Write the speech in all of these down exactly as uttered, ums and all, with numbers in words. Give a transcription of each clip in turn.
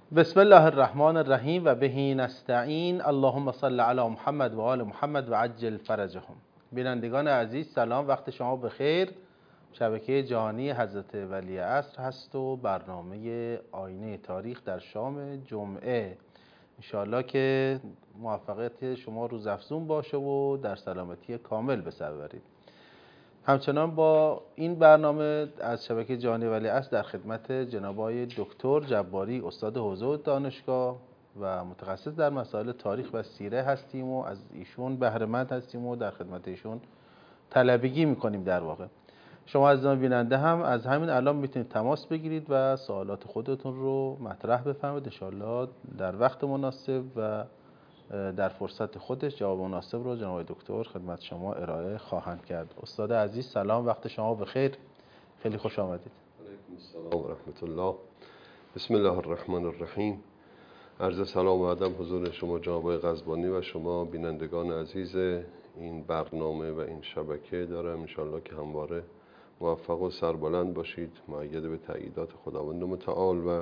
بسم الله الرحمن الرحیم و بهی نستعین. اللهم صل علی محمد و آل محمد و عجل فرجهم. بینندگان عزیز سلام، وقت شما بخیر. شبکه جهانی حضرت ولی عصر هست و برنامه آینه تاریخ در شام جمعه. انشاءالله که موفقیت شما روزافزون باشه و در سلامتی کامل به سر ببرید. همچنان با این برنامه از شبکه جهانی ولی عصر در خدمت جناب آقای دکتر جباری، استاد حوزه و دانشگاه و متخصص در مسائل تاریخ و سیره هستیم و از ایشون بهره مند هستیم و در خدمت ایشون طلبگی میکنیم. در واقع شما عزیزان بیننده هم از همین الان میتونید تماس بگیرید و سوالات خودتون رو مطرح بفرمایید. ان شاءالله در وقت مناسب و در فرصت خودش جواب مناسب رو جناب دکتر خدمت شما ارائه خواهند کرد. استاد عزیز سلام، وقت شما بخیر، خیلی خوش آمدید. علیکم السلام و رحمت الله. بسم الله الرحمن الرحیم. عرض سلام و ادب حضور شما جناب قزبانی و شما بینندگان عزیز این برنامه و این شبکه دارم. انشالله که همواره موفق و سربلند باشید، مؤید به تأییدات خداوند متعال و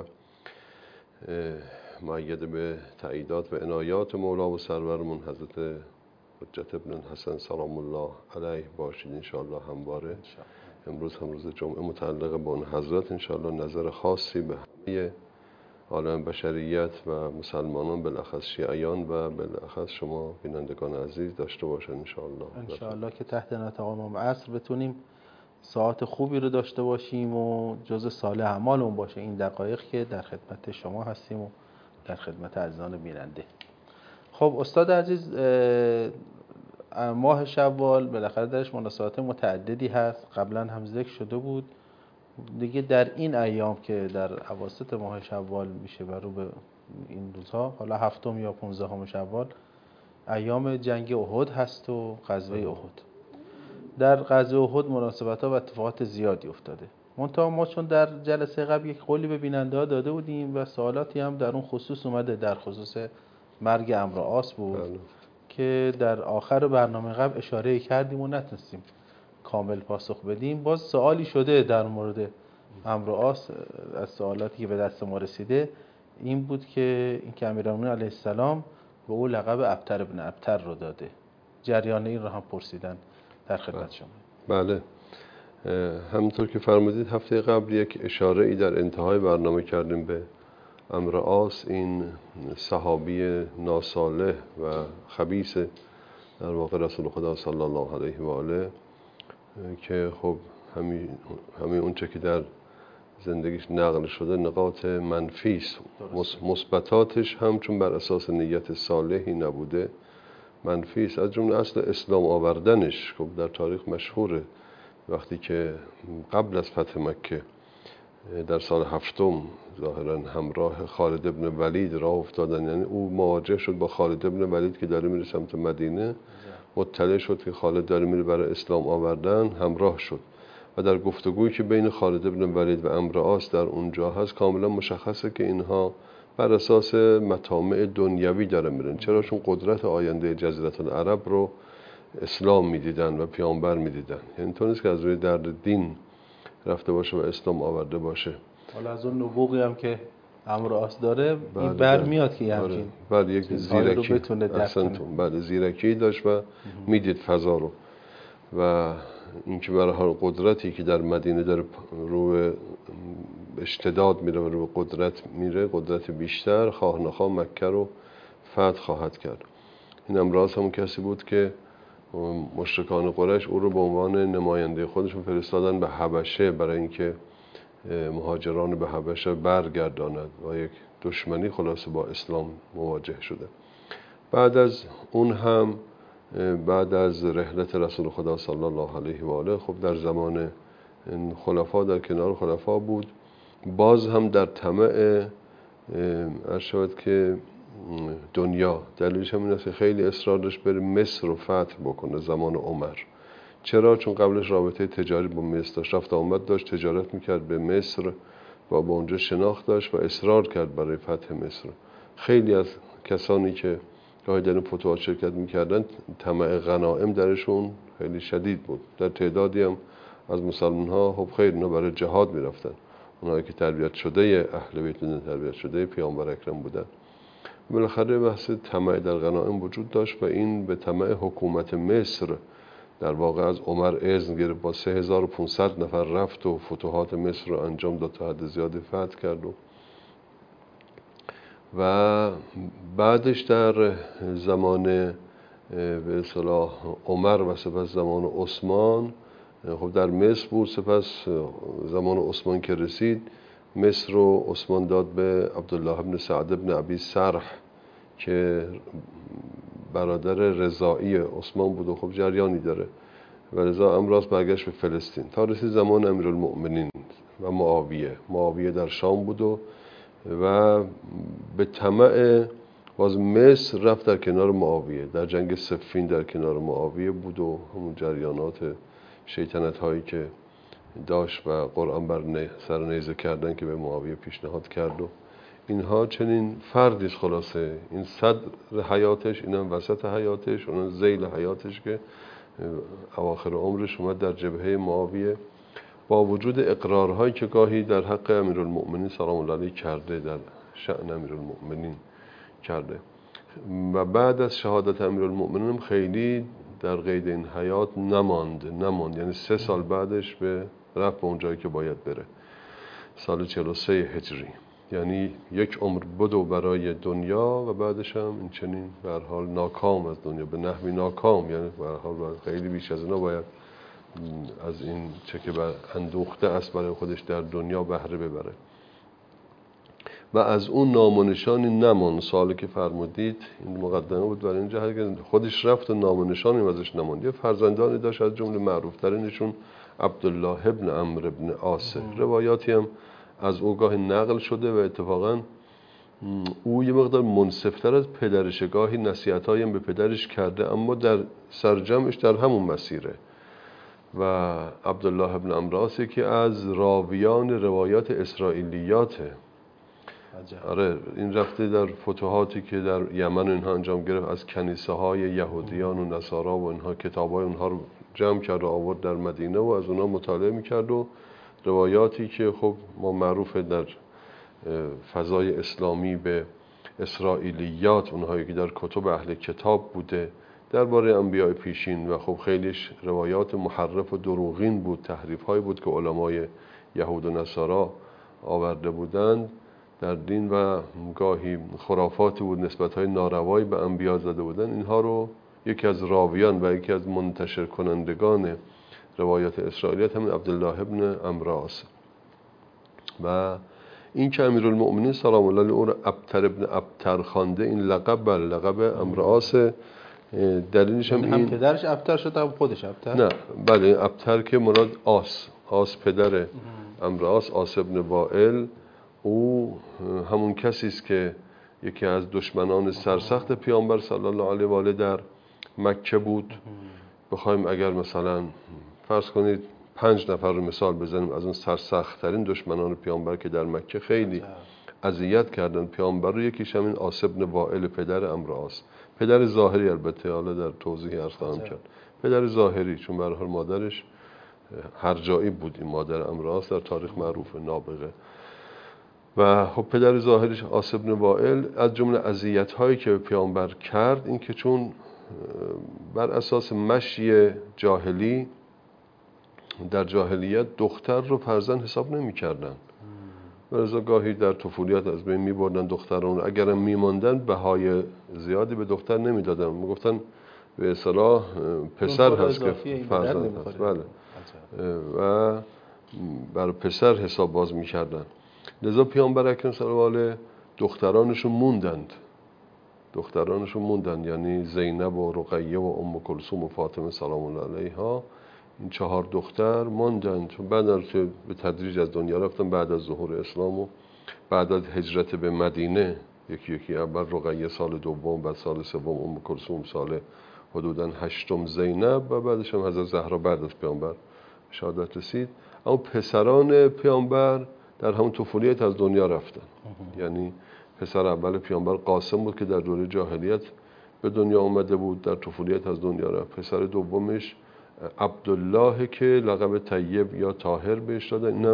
مؤید به تأییدات و عنایات مولا و سرورمون حضرت حجت ابن الحسن سلام الله علیه باشید انشاءالله همواره. امروز هم روز جمعه متعلق به اون حضرت، انشاءالله نظر خاصی به همه عالم بشریت و مسلمانان، بالاخص شیعیان و بالاخص شما بینندگان عزیز داشته باشن انشاءالله. انشاءالله که تحت نطاق امام عصر بتونیم ساعت خوبی رو داشته باشیم و جز صالح اعمالمون باشه این دقایق که در خدمت شما هستیم و در خدمت عزیزان بیننده. خب استاد عزیز، ماه شوال بالاخره درش مناسبات متعددی هست، قبلا هم ذکر شده بود دیگه. در این ایام که در اواسط ماه شوال میشه و رو به این روزها، حالا هفتم یا پونزدهم شوال، ایام جنگ احد هست و غزوه احد. در غزوه احد مناسبت‌ها و اتفاقات زیادی افتاده. منتها ما چون در جلسه قبل یک قولی به بیننده ها داده بودیم و سوالاتی هم در اون خصوص اومده، در خصوص مرگ عمرو عاص بود بله. که در آخر برنامه قبل اشاره کردیم و نتونستیم کامل پاسخ بدیم. باز سوالی شده در مورد عمرو عاص از سوالاتی که به دست ما رسیده، این بود که این که امیرالمومنین علیه السلام به او لقب ابتر ابن ابتر رو داده. جریان این رو هم پرسیدن در خدمت شما. بله، همونطور که فرمودید هفته قبل یک اشاره ای در انتهای برنامه کردیم به عمرو عاص، این صحابی ناصالح و خبیث در واقع رسول خدا صلی الله علیه و آله، که خب همین همین اون چه که در زندگیش نقل شده نقاط منفی است، مثبتاتش هم چون بر اساس نیت صالحی نبوده منفی است. از جمله اصل اسلام آوردنش خب در تاریخ مشهوره، وقتی که قبل از فتح مکه در سال هفتم ظاهرا همراه خالد ابن ولید راه افتادن، یعنی او مواجه شد با خالد ابن ولید که داره میره سمت مدینه، مطلع شد که خالد داره میره برای اسلام آوردن، همراه شد و در گفتگویی که بین خالد ابن ولید و عمرو عاص در اونجا هست کاملا مشخصه که اینها بر اساس مطامع دنیوی داره میرن. چرا؟ چون قدرت آینده جزیره العرب رو اسلام میدیدن و پیامبر میدیدن، یعنی تو نیست که از روی درد دین رفته باشه و اسلام آورده باشه. حالا از اون نبوغی هم که عمرو عاص داره این برمیاد که همین بعد یک زیرکی احسنتون بعد زیرکی داشت و میدید فضا رو و اینکه برای هر قدرتی که در مدینه داره رو اشتداد میره و رو قدرت میره، قدرت بیشتر، خواه نخواه مکه رو فتح خواهد کرد. این عمرو عاص همون کسی بود که مشرکان قریش او رو به عنوان نماینده خودشون فرستادن به حبشه برای اینکه مهاجران به حبشه برگرداند و یک دشمنی خلاصه با اسلام مواجه شده. بعد از اون هم بعد از رحلت رسول خدا صلی الله علیه و آله خب در زمان خلفا در کنار خلفا بود، باز هم در طمع ارشاد که دنیا، دلیلش هم این است که خیلی اصرار داشت بره مصر رو فتح بکنه زمان عمر. چرا؟ چون قبلش رابطه تجاری با مصر داشت، رفت آمد داشت، تجارت میکرد به مصر و با اونجا شناخت داشت و اصرار کرد برای فتح مصر. خیلی از کسانی که گاهی در این فتوحات شرکت میکردن طمع غنائم درشون خیلی شدید بود. در تعدادی هم از مسلمان ها خب خیر اینا برای جهاد میرفتن، اونایی که تربیت شده اهل بیت بودن، تربیت شده پیامبر اکرم بودن. بالاخره بحث طمع در غنایم وجود داشت و این به طمع حکومت مصر در واقع از عمر اذن گرفت، با سه هزار و پانصد نفر رفت و فتوحات مصر رو انجام داد، تا حد زیادی فتح کرد. و و بعدش در زمان به اصطلاح عمر و سپس زمان عثمان، خب در مصر بود، سپس زمان عثمان که رسید مصر رو عثمان داد به عبدالله بن سعد بن ابی سرح که برادر رضاعی عثمان بود و خب جریانی داره، و رضا امراض برگشت به فلسطین تا رسید زمان امیرالمؤمنین و معاویه. معاویه در شام بود و و به طمع باز مصر رفت در کنار معاویه، در جنگ صفین در کنار معاویه بود و همون جریانات شیطنت هایی که داشت و قرآن بر سر نیزه کردن که به معاویه پیشنهاد کرد و اینها. چنین فردیش خلاصه، این صدر حیاتش، اینم وسط حیاتش، اونم ذیل حیاتش که اواخر عمرش اومد در جبهه معاویه، با وجود اقرارهایی که گاهی در حق امیرالمؤمنین سلام الله علیه کرده، در شأن امیرالمؤمنین کرده. و بعد از شهادت امیرالمؤمنین خیلی در قید این حیات نماند نماند یعنی سه سال بعدش به رفت به اون جایی که باید بره، سال چهل و سه هجری، یعنی یک عمر بدو برای دنیا و بعدش هم این چنین به هر حال ناکام از دنیا، به نحوی ناکام، یعنی به هر حال خیلی بیش از اینا باید از این چه که بر اندوخته است برای خودش در دنیا بهره ببره. و از اون نام و نشانی نمان. سوالی که فرمودید این مقدمه بود برای این جهت که خودش رفت و نام و نشانی ازش نماند. یه فرزندانی داشت، از جمله معروف ترینشون عبدالله ابن عمرو ابن عاص. روایاتی هم از او گاهی نقل شده و اتفاقا او یه مقدار منصفتر از پدرش، گاهی نصیحتایی هم به پدرش کرده، اما در سرجمش در همون مسیره. و عبدالله ابن عمرو عاص که از راویان روایات اسرائیلیاته. آره، این رفته در فتوحاتی که در یمن اینها انجام گرفت، از کنیسه های یهودیان و نصارا و اینها کتابای اونها رو جمع کرد و آورد در مدینه و از اونها مطالعه میکرد و روایاتی که خب ما معروفه در فضای اسلامی به اسرائیلیات، اونهایی که در کتب اهل کتاب بوده درباره انبیاء پیشین، و خب خیلیش روایات محرف و دروغین بود، تحریف های بود که علمای یهود و نصارا آورده بودند در دین، و گاهی خرافاتی بود، نسبت های ناروایی به انبیا زده بودن. اینها رو یکی از راویان و یکی از منتشر کنندگان روایات اسرائیلیات همین عبدالله ابن عمرو عاص. و این که امیرالمؤمنین سلام الله علیه او را ابتر ابن ابتر خوانده، این لقب بر لقب عمرو عاص. دلیلش هم این هم پدرش ابتر شد هم خودش ابتر؟ نه، بله، ابتر که مراد آس آس پدر عمرو عاص، آس ابن وائل. او همون کسی است که یکی از دشمنان سرسخت پیامبر صلی الله علیه و آله در مکه بود. بخوایم اگر مثلا فرض کنید پنج نفر رو مثال بزنیم از اون سرسخت ترین دشمنان پیامبر که در مکه خیلی اذیت کردن پیامبر رو، یکیش همین آس ابن وائل پدر عمرو عاص، پدر ظاهری، البته حالا در توضیح عرض خواهم کرد، پدر ظاهری، چون به هر حال مادرش هر جایی بود. این مادر عمرو عاص در تاریخ معروفه، نابغه. و خب پدر ظاهریش آس ابن وائل از جمله اذیت هایی که به پیامبر کرد این که چون بر اساس مشی جاهلی در جاهلیت دختر رو فرزند حساب نمی کردن، ولذا گاهی در طفولیت از بین می بردن دختران، اگرم می ماندن بهای زیادی به دختر نمی دادن، می گفتن به اصطلاح پسر هست که فرزند هست. بله. و بر پسر حساب باز می کردن. لذا پیامبر اکرم صلی الله علیه و آله دخترانشون موندند دخترانشون موندند یعنی زینب و رقیه و ام کلثوم و فاطمه سلام الله علیها، این چهار دختر ماندند. بعد از به تدریج از دنیا رفتن بعد از ظهور اسلام و بعد از هجرت به مدینه، یکی یکی اول رقیه سال دوم، بعد سال سوم ام کلثوم، سال حدوداً هشتم زینب، و بعدش هم حضرت زهرا بعد از پیامبر شهادت رسید. اما پسران پیامبر در همون طفولیت از دنیا رفتن. یعنی پسر اول پیامبر قاسم بود که در دوره جاهلیت به دنیا آمده بود، در طفولیت از دنیا رفت. پسر دومش عبدالله که لقب طیب یا طاهر بهش دادن، اینم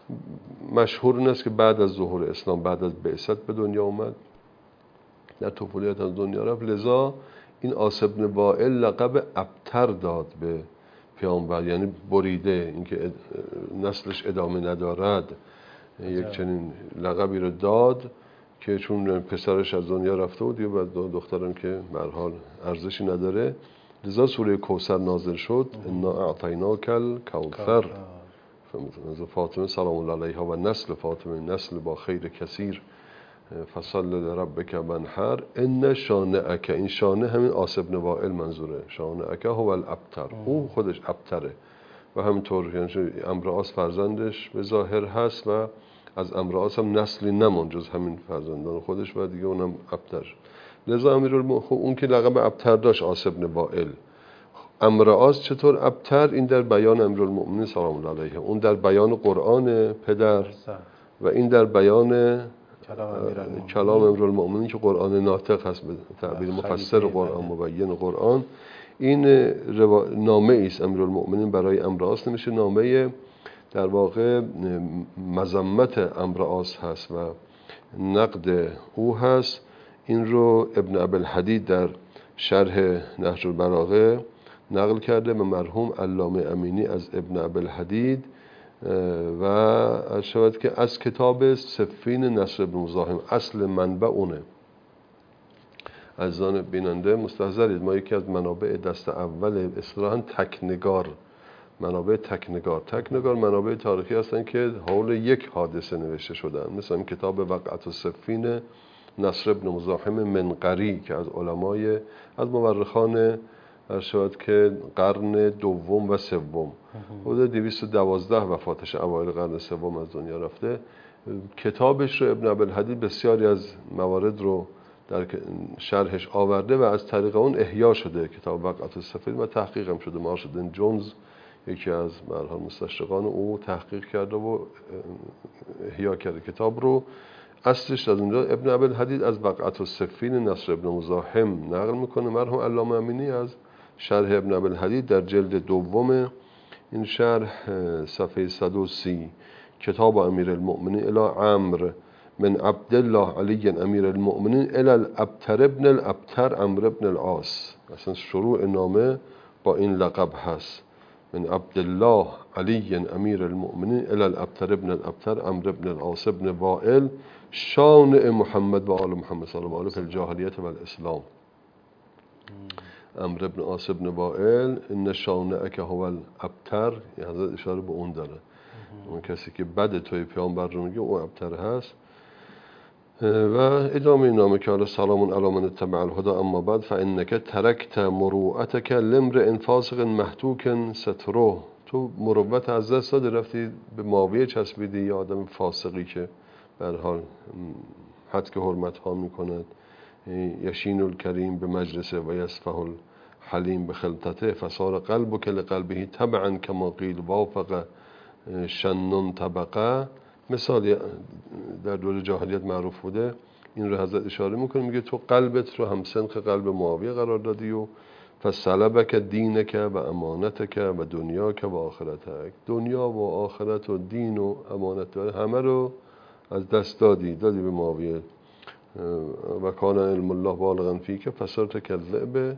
مشهور این است که بعد از ظهور اسلام، بعد از بعثت به دنیا اومد، در طفولیت از دنیا رفت. لذا این عاص بن وائل لقب ابتر داد به پیامبر، یعنی بریده، اینکه نسلش ادامه ندارد، یک چنین لقبی رو داد که چون پسرش از دنیا رفته بود و دخترم که به هر حال ارزشی نداره، لذا سوره کوثر نازل شد. انا اعطیناک الکوثر. از فاطمه سلام الله علیها و نسل فاطمه، نسل با خیر کثیر، فصل لربک وانحر ان شانئک. این شانه همین عاص بن وائل منظوره، شانئک هو الابتر، او خودش ابتره. و همینطور یعنی عمرو عاص فرزندش به ظاهر هست و از عمرو عاص هم نسلی نمون جز همین فرزندان خودش و دیگه اونم ابتر. لذا امیرالمؤمنین اون که لقب ابتر داشت عاص بن وائل. عمرو عاص چطور ابتر؟ این در بیان امیرالمؤمنین سلام الله علیه، اون در بیان قرآن پدر و این در بیان کلام امیرالمؤمنین که قرآن ناطق هست، به تعبیر مفسر قرآن، مبین قرآن. این نامه است امیرالمؤمنین برای عمرو عاص نمیشه، نامه در واقع مذمت عمرو عاص هست و نقد او هست. این رو ابن ابوالحدید در شرح نهج البلاغه نقل کرده به مرحوم علامه امینی از ابن ابوالحدید و از شود که از کتاب صفین نصر بن مزاحم، اصل منبع اونه. عزیزان بیننده مستحضرید، ما یکی از منابع دست اول اصطلاحاً تکنگار، منابع تکنگار تکنگار منابع تاریخی هستن که حول یک حادثه نوشته شدن، مثلا کتاب وقعت الصفین نصر بن مزاحم منقری که از علمای از مورخان شاید که قرن دوم و سوم، حدود دویست و دوازده وفاتش، اوایل قرن سوم از دنیا رفته. کتابش رو ابن ابوالحدید بسیاری از موارد رو در شرحش آورده و از طریق اون احیا شده کتاب وقعت الصفین و تحقیق هم شده. مارشدن جونز یکی از مرحوم مستشرقان او تحقیق کرده و احیا کرده کتاب رو. اصلش از اونجا ابن ابوالحدید از وقعت الصفین نصر بن مزاحم نقل میکنه، مرحوم علامه امینی از شرح ابن ابوالحدید در جلد دوم این شرح صفحه صد و سی، کتاب امیر المؤمنین الی عمرو من عبدالله علی امیر المؤمنین الی الابتر ابن الابتر عمرو ابن العاص. اصلا شروع نامه با این لقب هست، من عبدالله علی امیر المؤمنین الی الابتر ابن الابتر عمرو ابن العاص ابن وائل شان محمد و آل محمد صلی الله علیه و الجاهلیت و الاسلام. عمرو ابن عاص ابن وائل ان شانئک هو الابتر، یعنی حضرت اشاره به اون داره، اون کسی که بد توی پیامبر رو میگه اون ابتر هست. و ادامه نامه که حالا سلام علی من اتبع الهدى اما بعد فانک ترکت مروءتک لامرئ فاسق محتوک ستره. تو مروت از دست دادی، رفتی به ماویه چسبیدی، یا آدم فاسقی که به هر حال حد که حرمت ها میکند. یشین الکریم به مجلسه و یصفح الحلیم به خلطته فصار قلبک لقلبه تبعا کما قیل وافق شنن طبقه. مثال در دور جاهلیت معروف بوده، این رو حضرت اشاره میکنه، میگه تو قلبت رو هم سنخ قلب معاویه قرار دادی و فسلبک دینک و امانتک و دنیاک و آخرتک. دنیا و آخرت و دین و امانت همه رو از دست دادی دادی به معاویه. و کان علم الله بالغا فیک فصرت کالذئب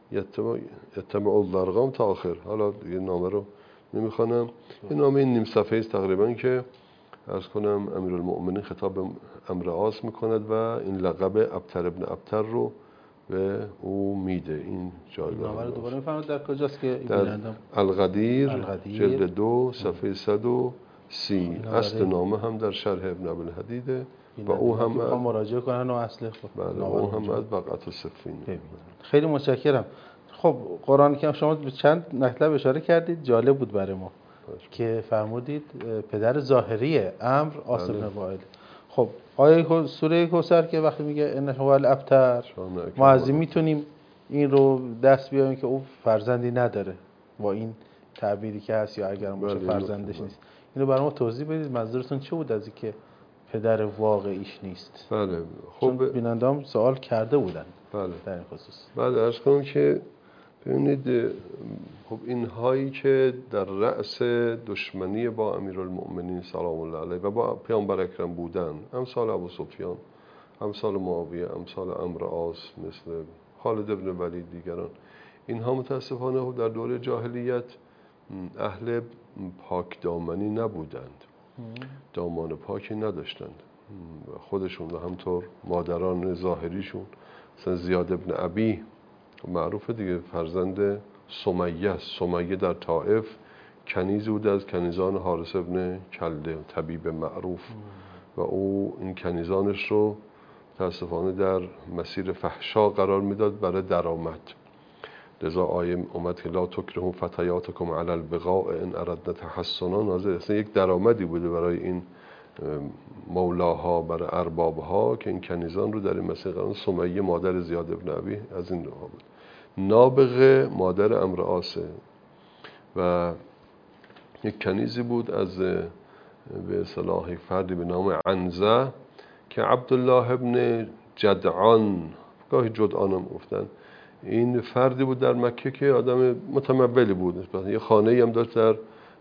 یتبع الضرغام تا آخر. حالا دیگه نامه رو نمیخوانم، این نامه نیم صفحه است تقریبا که عرض کنم امیرالمؤمنین خطاب به عمرو عاص میکند و این لقب ابتر ابن ابتر رو به او میده. این جایگاه نامه رو دوباره میفرمایید در کجاست که در القدیر جلد دو صفحه صد و سی. اصل نامه هم در شرح ابن ابوالحدیده و او هم از مراجعه کنن و اصل خود بله او هم از وقعت الصفین. خیلی متشکرم. خب قرآن که شما به چند مطلب اشاره کردید، جالب بود برای ما که فرمودید پدر ظاهری عمرو عاص بن وائل. خب آیه سوره کوثر که وقتی میگه ان هو الابتر، ما از این میتونیم این رو دست بیاریم که او فرزندی نداره با این تعبیری که هست، یا اگر باشه فرزندش نیست. اینو برای ما توضیح بدید، منظورتون چه بود از اینکه پدر واقعیش نیست؟ بله خب بیننده‌ام سوال کرده بودن بله در این خصوص. بعد عرض کنم که ببینید خب این هایی که در رأس دشمنی با امیرالمؤمنین سلام الله علیه و با پیامبر اکرم بودن، امثال ابو سفیان، امثال معاویه، امثال عمرو عاص، مثل خالد ابن ولید، دیگران، اینها متاسفانه در دوره جاهلیت اهل پاک دامنی نبودند، دامان پاکی نداشتند خودشون و همطور مادران ظاهریشون. مثلا زیاد ابن ابی معروفه دیگه، فرزند سمیه است. سمیه در طائف کنیزی بود از کنیزان حارث ابن کلده، طبیب معروف، و او این کنیزانش رو متاسفانه در مسیر فحشا قرار میداد برای درآمد. لذا آیه اومد که لا تکرهوا فتیاتکم علی البغاء ان اردنا تحصنا، نازل اصلا یک درآمدی بوده برای این مولاها، برای اربابها، که این کنیزان رو در این مسیر قرار. سمیه مادر زیاد ابن ابی از این دوها بود. نابغه مادر عمرو عاص و یک کنیزی بود از به اصطلاح فردی به نام عنزه که عبدالله ابن جدعان، گاهی جدعان هم گفتن، این فردی بود در مکه که آدم متمولی بود، یه خانه‌ای هم داشت در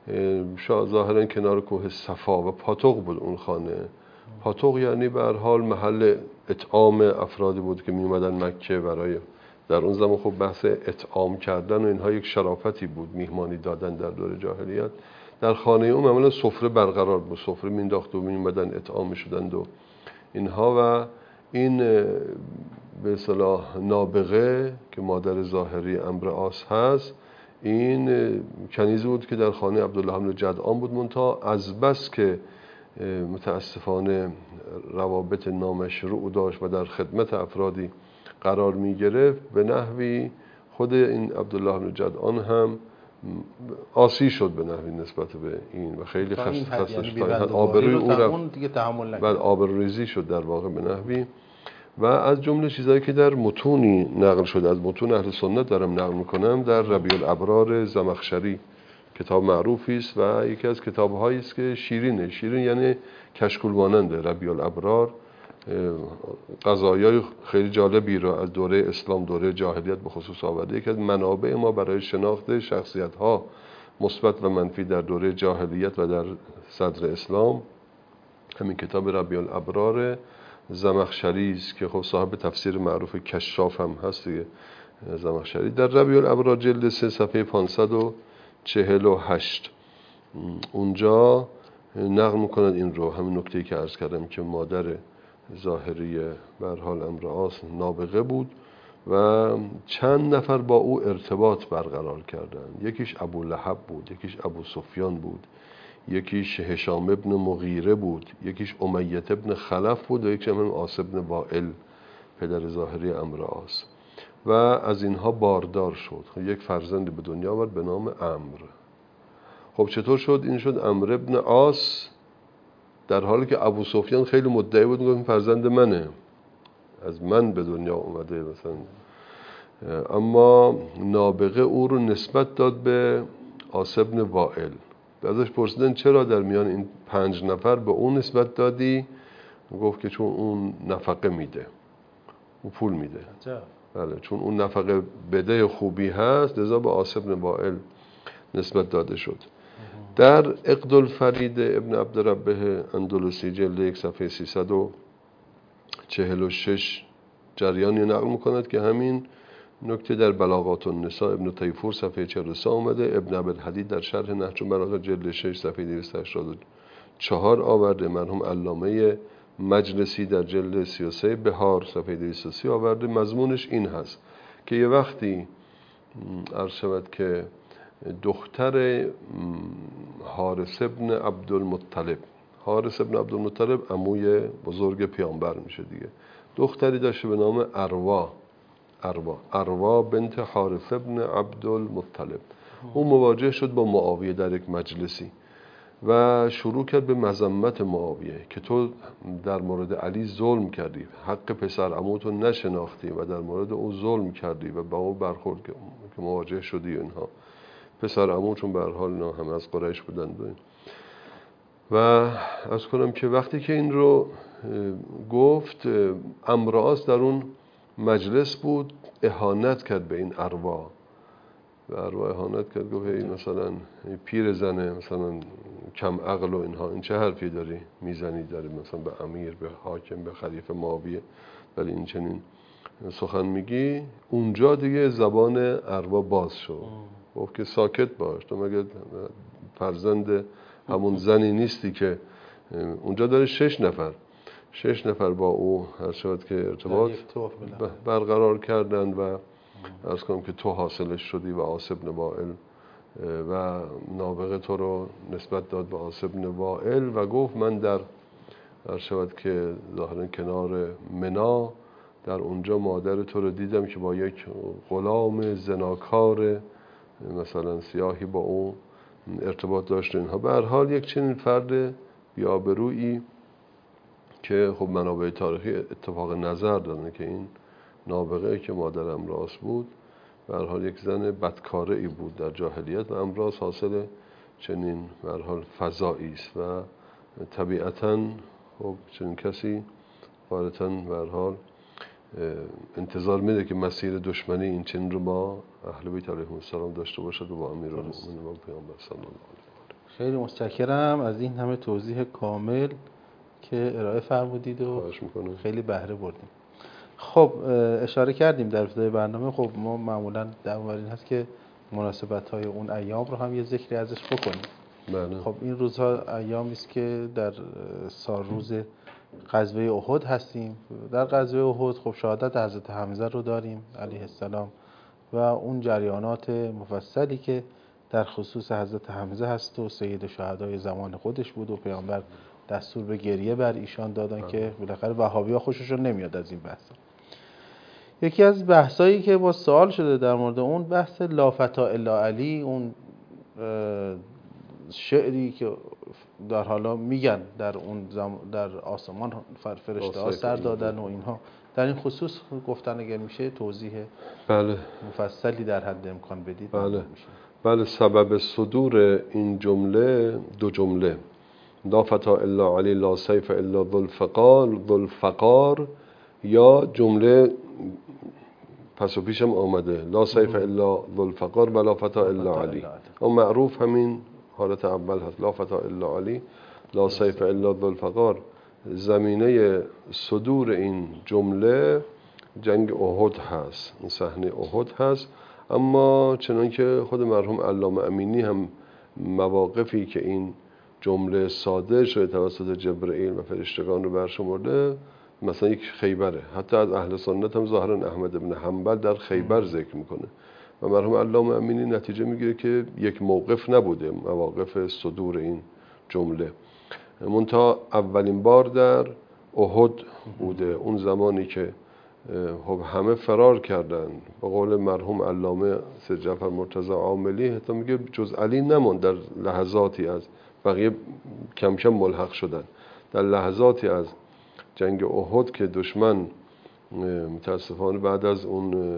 ظاهرا کنار کوه صفا و پاتوق بود اون خانه. پاتوق یعنی به هر حال محل اطعام افرادی بود که می اومدن مکه برای، در اون زمان خب بحث اطعام کردن و اینها یک شرافتی بود، میهمانی دادن در دور جاهلیت. در خانه اون معمولا سفره برقرار بود، سفره مینداخت و می اومدن اطعام میشدند و اینها. و این به اصطلاح نابغه که مادر ظاهری عمرو عاص هست، این کنیزی بود که در خانه عبدالله بن جدعان بود، منتها از بس که متاسفانه روابط نامشروع داشت و در خدمت افرادی قرار می گرفت، به نحوی خود این عبدالله بن جدعان هم آسی شد به نحوی نسبت به این و خیلی خسته خستش آبروی او رفت، بعد آبروریزی شد در واقع به نحوی. و از جمله چیزایی که در متونی نقل شده، از متون اهل سنت دارم نقل میکنم، در ربیع الابرار زمخشری، کتاب معروفی است و یکی از کتاب‌هایی است که شیرینه. شیرین یعنی کشکول ماننده. ربیع الابرار قضایای خیلی جالبی رو از دوره اسلام، دوره جاهلیت به خصوص آورده. یکی از منابع ما برای شناخت شخصیت‌ها مثبت و منفی در دوره جاهلیت و در صدر اسلام همین کتاب ربیع الابرار زمخشری است که خب صاحب تفسیر معروف کشاف هم هست دیگه. زمخشری در ربیع الابرار جلد سه صفحه پانصد و چهل و هشت اونجا نقل میکند این رو، همین نکته‌ای که عرض کردم که مادر ظاهری به هر حال عمرو عاص نابغه بود و چند نفر با او ارتباط برقرار کردند. یکیش ابو لهب بود، یکیش ابو سفیان بود، یکیش هشام ابن مغیره بود، یکیش امیه ابن خلف بود و یکیش هم عاص ابن وائل پدر ظاهری عمرو عاص. و از اینها باردار شد، یک فرزند به دنیا آورد به نام عمرو. خب چطور شد این شد عمرو ابن عاص، در حالی که ابو سفیان خیلی مدعی بود، میگفت این فرزند منه، از من به دنیا اومده مثلا، اما نابغه او رو نسبت داد به عاص ابن وائل. ازش پرسیدن چرا در میان این پنج نفر به اون نسبت دادی؟ گفت که چون اون نفقه میده، اون پول میده. بله، چون اون نفقه بده خوبی هست، لذا به عاص ابن وائل نسبت داده شد. در عقد الفرید ابن عبدربه اندلسی جلد یک صفحه سیصد و چهل و شش جریانی نقل میکند که همین نکته در بلاغات النساء ابن تیفور صفحه چهل و سه آمده. ابن عبدالحدید در شرح نهج البلاغه جلد شش صفحه دویست و هشتاد و چهار آورده. مرحوم علامه مجلسی در جلد سی و سه بهار صفحه دویست و سی آورده. مضمونش این هست که یه وقتی عرض شود که دختر حارث ابن عبدالمطلب، حارث ابن عبدالمطلب عموی بزرگ پیامبر میشه دیگه، دختری داشته به نام اروا، اروا اروا بنت حارث ابن عبدالمطلب. اون مواجه شد با معاویه در یک مجلسی و شروع کرد به مذمت معاویه که تو در مورد علی ظلم کردی، حق پسر عموتو نشناختی و در مورد او ظلم کردی و با او برخورد که مواجه شدی. اینها پسر عمو چون به هر حال اینا هم از قریش بودن بود. و از کنم که وقتی که این رو گفت، عمرو عاص در اون مجلس بود، اهانت کرد به این اروا به ارواح اهانت کرد، گفت ای مثلا پیر زنه، مثلا کم عقل و اینها، این چه حرفی داری میزنی داری مثلا به امیر، به حاکم، به خلیفه معاویه ولی این چنین سخن میگی. اونجا دیگه زبان ارواح باز شد، گفت که ساکت باش، تو مگه فرزند همون زنی نیستی که اونجا داره شش نفر شش نفر با او هر شد که ارتباط برقرار کردن و عرض کنم که تو حاصلش شدی و عاص بن وائل و نابغه تو رو نسبت داد به عاص بن وائل و گفت من در هر شد که ظاهرا کنار منا در اونجا مادر تو رو دیدم که با یک غلام زناکار مثلا سیاهی با اون ارتباط داشت. اینها به هر حال یک چنین فرد بی‌آبرویی که خب منابع تاریخی اتفاق نظر دادن که این نابغه که مادر امراض بود به هر حال یک زن بدکاره ای بود در جاهلیت و امراض حاصل چنین به هر حال فضایی است و طبیعتاً خب چنین کسی غالباً به هر حال انتظار میده که مسیر دشمنی این چنین رو با اهل بیت علیهم السلام داشته باشد و با امیرالمومنین و پیامبر صلی الله علیه و خیلی متشکرم از این همه توضیح کامل که ارائه فرمودید و خیلی بهره بردیم. خب اشاره کردیم در ابتدای برنامه، خب ما معمولا در این هست که مناسبت‌های اون ایام رو هم یه ذکری ازش بکنیم. بله. خب این روزها ایامی است که در سال روز غزوه احد هستیم. در غزوه احد خب شهادت حضرت حمزه رو داریم علیه السلام و اون جریانات مفصلی که در خصوص حضرت حمزه هست و سید شهدای زمان خودش بود و پیامبر دستور به گریه بر ایشان دادن آه. که بالاخره وهابی‌ها خوششون نمیاد از این بحث. یکی از بحثایی که با سوال شده در مورد اون بحث لا فتا الا علی، اون شعری که در حالا میگن در اون زم... در آسمان فرشته‌ها سر دادن و اینها، در این خصوص گفتن اگر میشه توضیح بله مفصلی در حد امکان بدید. بله بله سبب صدور این جمله دو جمله، لا فتا الا علی لا سیف الا ذو الفقار ذو الفقار، یا جمله پس و پیشم آمده لا سیف الا ذو الفقار و لا فتا الا علی، اون معروف همین حالت اول هست، لا فتا الا علی لا سیف الا ذو الفقار. زمینه صدور این جمله جنگ احد هست، این صحنه احد هست. اما چنان که خود مرحوم علامه امینی هم مواقفی که این جمله صادر شده توسط جبرئیل و فرشتگان رو برشمرده، مثلا یک خیبره، حتی از اهل سنت هم ظاهرا احمد بن حنبل در خیبر ذکر میکنه و مرحوم علامه امینی نتیجه میگیره که یک موقف نبوده مواقف صدور این جمله، منتها اولین بار در احد بوده، اون زمانی که خب همه فرار کردن. به قول مرحوم علامه سید جعفر مرتضی عاملی حتی میگه جز علی نموند در لحظاتی از بقیه کم کم ملحق شدن. در لحظاتی از جنگ احد که دشمن متاسفانه بعد از اون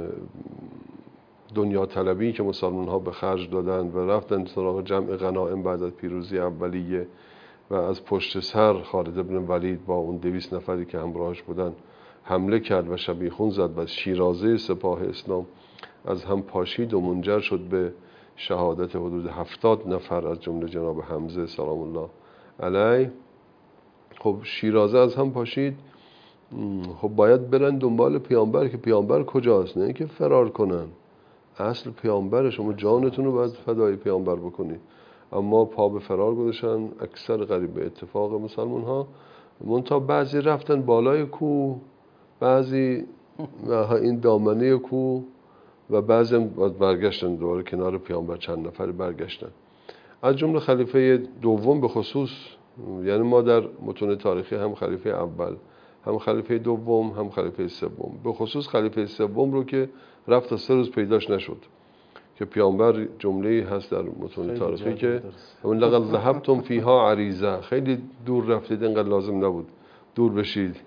دنیا طلبی که مسلمان ها به خرج دادن و رفتن سراغ جمع غنائم بعد از پیروزی اولیه و از پشت سر خالد بن ولید با اون دویست نفری که همراهش بودن حمله کرد و شبیخون زد و شیرازه سپاه اسلام از هم پاشید و منجر شد به شهادت حدود هفتاد نفر از جمله جناب حمزه سلام الله علیه. خب شیرازه از هم پاشید، خب باید برن دنبال پیامبر که پیامبر کجاست، نه که فرار کنن، اصل پیامبر، شما جانتون رو باید فدای پیامبر بکنید. اما پا به فرار گذاشتن اکثر قریب به اتفاق مسلمان ها، منتها بعضی رفتن بالای کوه، بعضی این دامنه کوه و بعضی برگشتن دوباره کنار پیامبر، چند نفر برگشتن از جمله خلیفه دوم به خصوص. یعنی ما در متون تاریخی هم خلیفه اول، هم خلیفه دوم، هم خلیفه سوم، به خصوص خلیفه سوم رو که رفت تا سه روز پیداش نشد که پیامبر جمله‌ای هست در متون تاریخی که اون لقد ذهبتم فیها عریضه، خیلی دور رفتید، اینقدر لازم نبود دور بشید.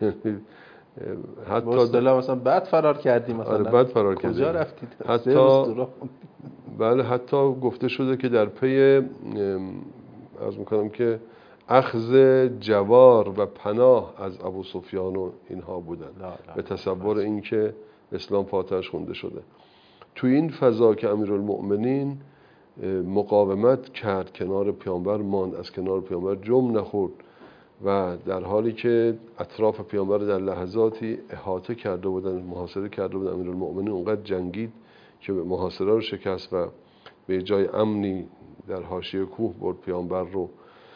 حتی اصطلاح مثلا بعد فرار کردیم، مثلا آره بعد فرار کردیم، کجا رفتید؟ حتی بله حتی گفته شده که در پی عرض می‌کنم که اخذ جوار و پناه از ابو سفیان و اینها بودن، به تصور این که اسلام فاتحش خونده شده. تو این فضا که امیرالمؤمنین مقاومت کرد، کنار پیامبر ماند، از کنار پیامبر جم نخورد و در حالی که اطراف پیامبر در لحظاتی احاطه کرده بودن، محاصره کرده بودن، امیرالمؤمنین اونقدر جنگید که محاصره رو شکست و به جای امنی در حاشیه کوه برد پیامبر رو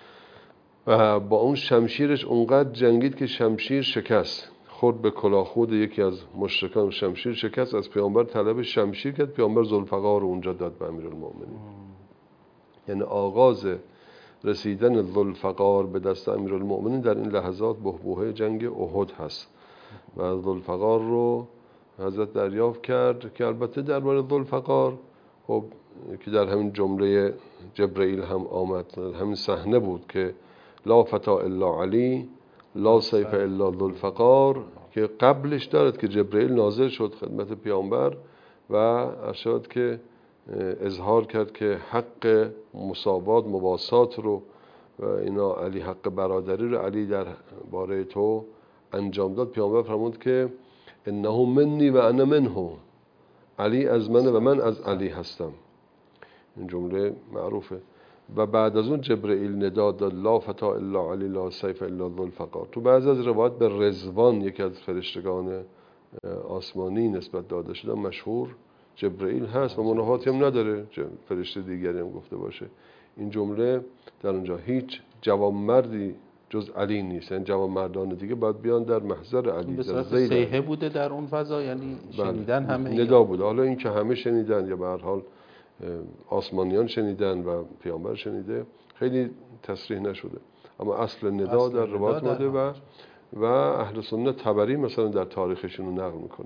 و با اون شمشیرش اونقدر جنگید که شمشیر شکست، خورد به کلاه خود یکی از مشرکان، شمشیر شکست. از پیامبر طلب شمشیر کرد، پیامبر ذوالفقار رو اونجا داد به امیرالمؤمنین. یعنی آغاز رسیدن ذوالفقار به دست امیرالمؤمنین در این لحظات بحبوحه جنگ احد هست و ذوالفقار رو حضرت دریافت کرد که البته درباره ذوالفقار خب که در همین جمله جبرئیل هم آمد، همین صحنه بود که لا فتا الا علی لا سیف الا ذوالفقار، که قبلش دارد که جبرئیل نازل شد خدمت پیامبر و ارشاد که اظهار کرد که حق مساوات مواسات رو و اینا، علی حق برادری رو علی در باره تو انجام داد. پیامبر فرمود که انه منی و انا منه، علی از منه و من از علی هستم. این جمله معروفه. و بعد از اون جبرئیل ندا داد لا فتا الا علی لا سیف الا ذوالفقار. تو بعضی از روایات به رضوان، یکی از فرشتگان آسمانی نسبت داده شده، مشهور جبرئیل هست و مناهاتی هم نداره فرشته دیگری هم گفته باشه. این جمله در اونجا هیچ جوانمردی جز علی نیست، یعنی جوانمردان دیگه باید بیان در محضر علی. به صورت صیحه بوده در اون فضا، یعنی شنیدن همه ندا بوده. حالا این که همه شنیدن یا به هر حال آسمانیان شنیدن و پیامبر شنیده خیلی تصریح نشده، اما اصل ندا در روایات اومده و و اهل سنت طبری مثلا در تاریخشون رو نقل میکنه.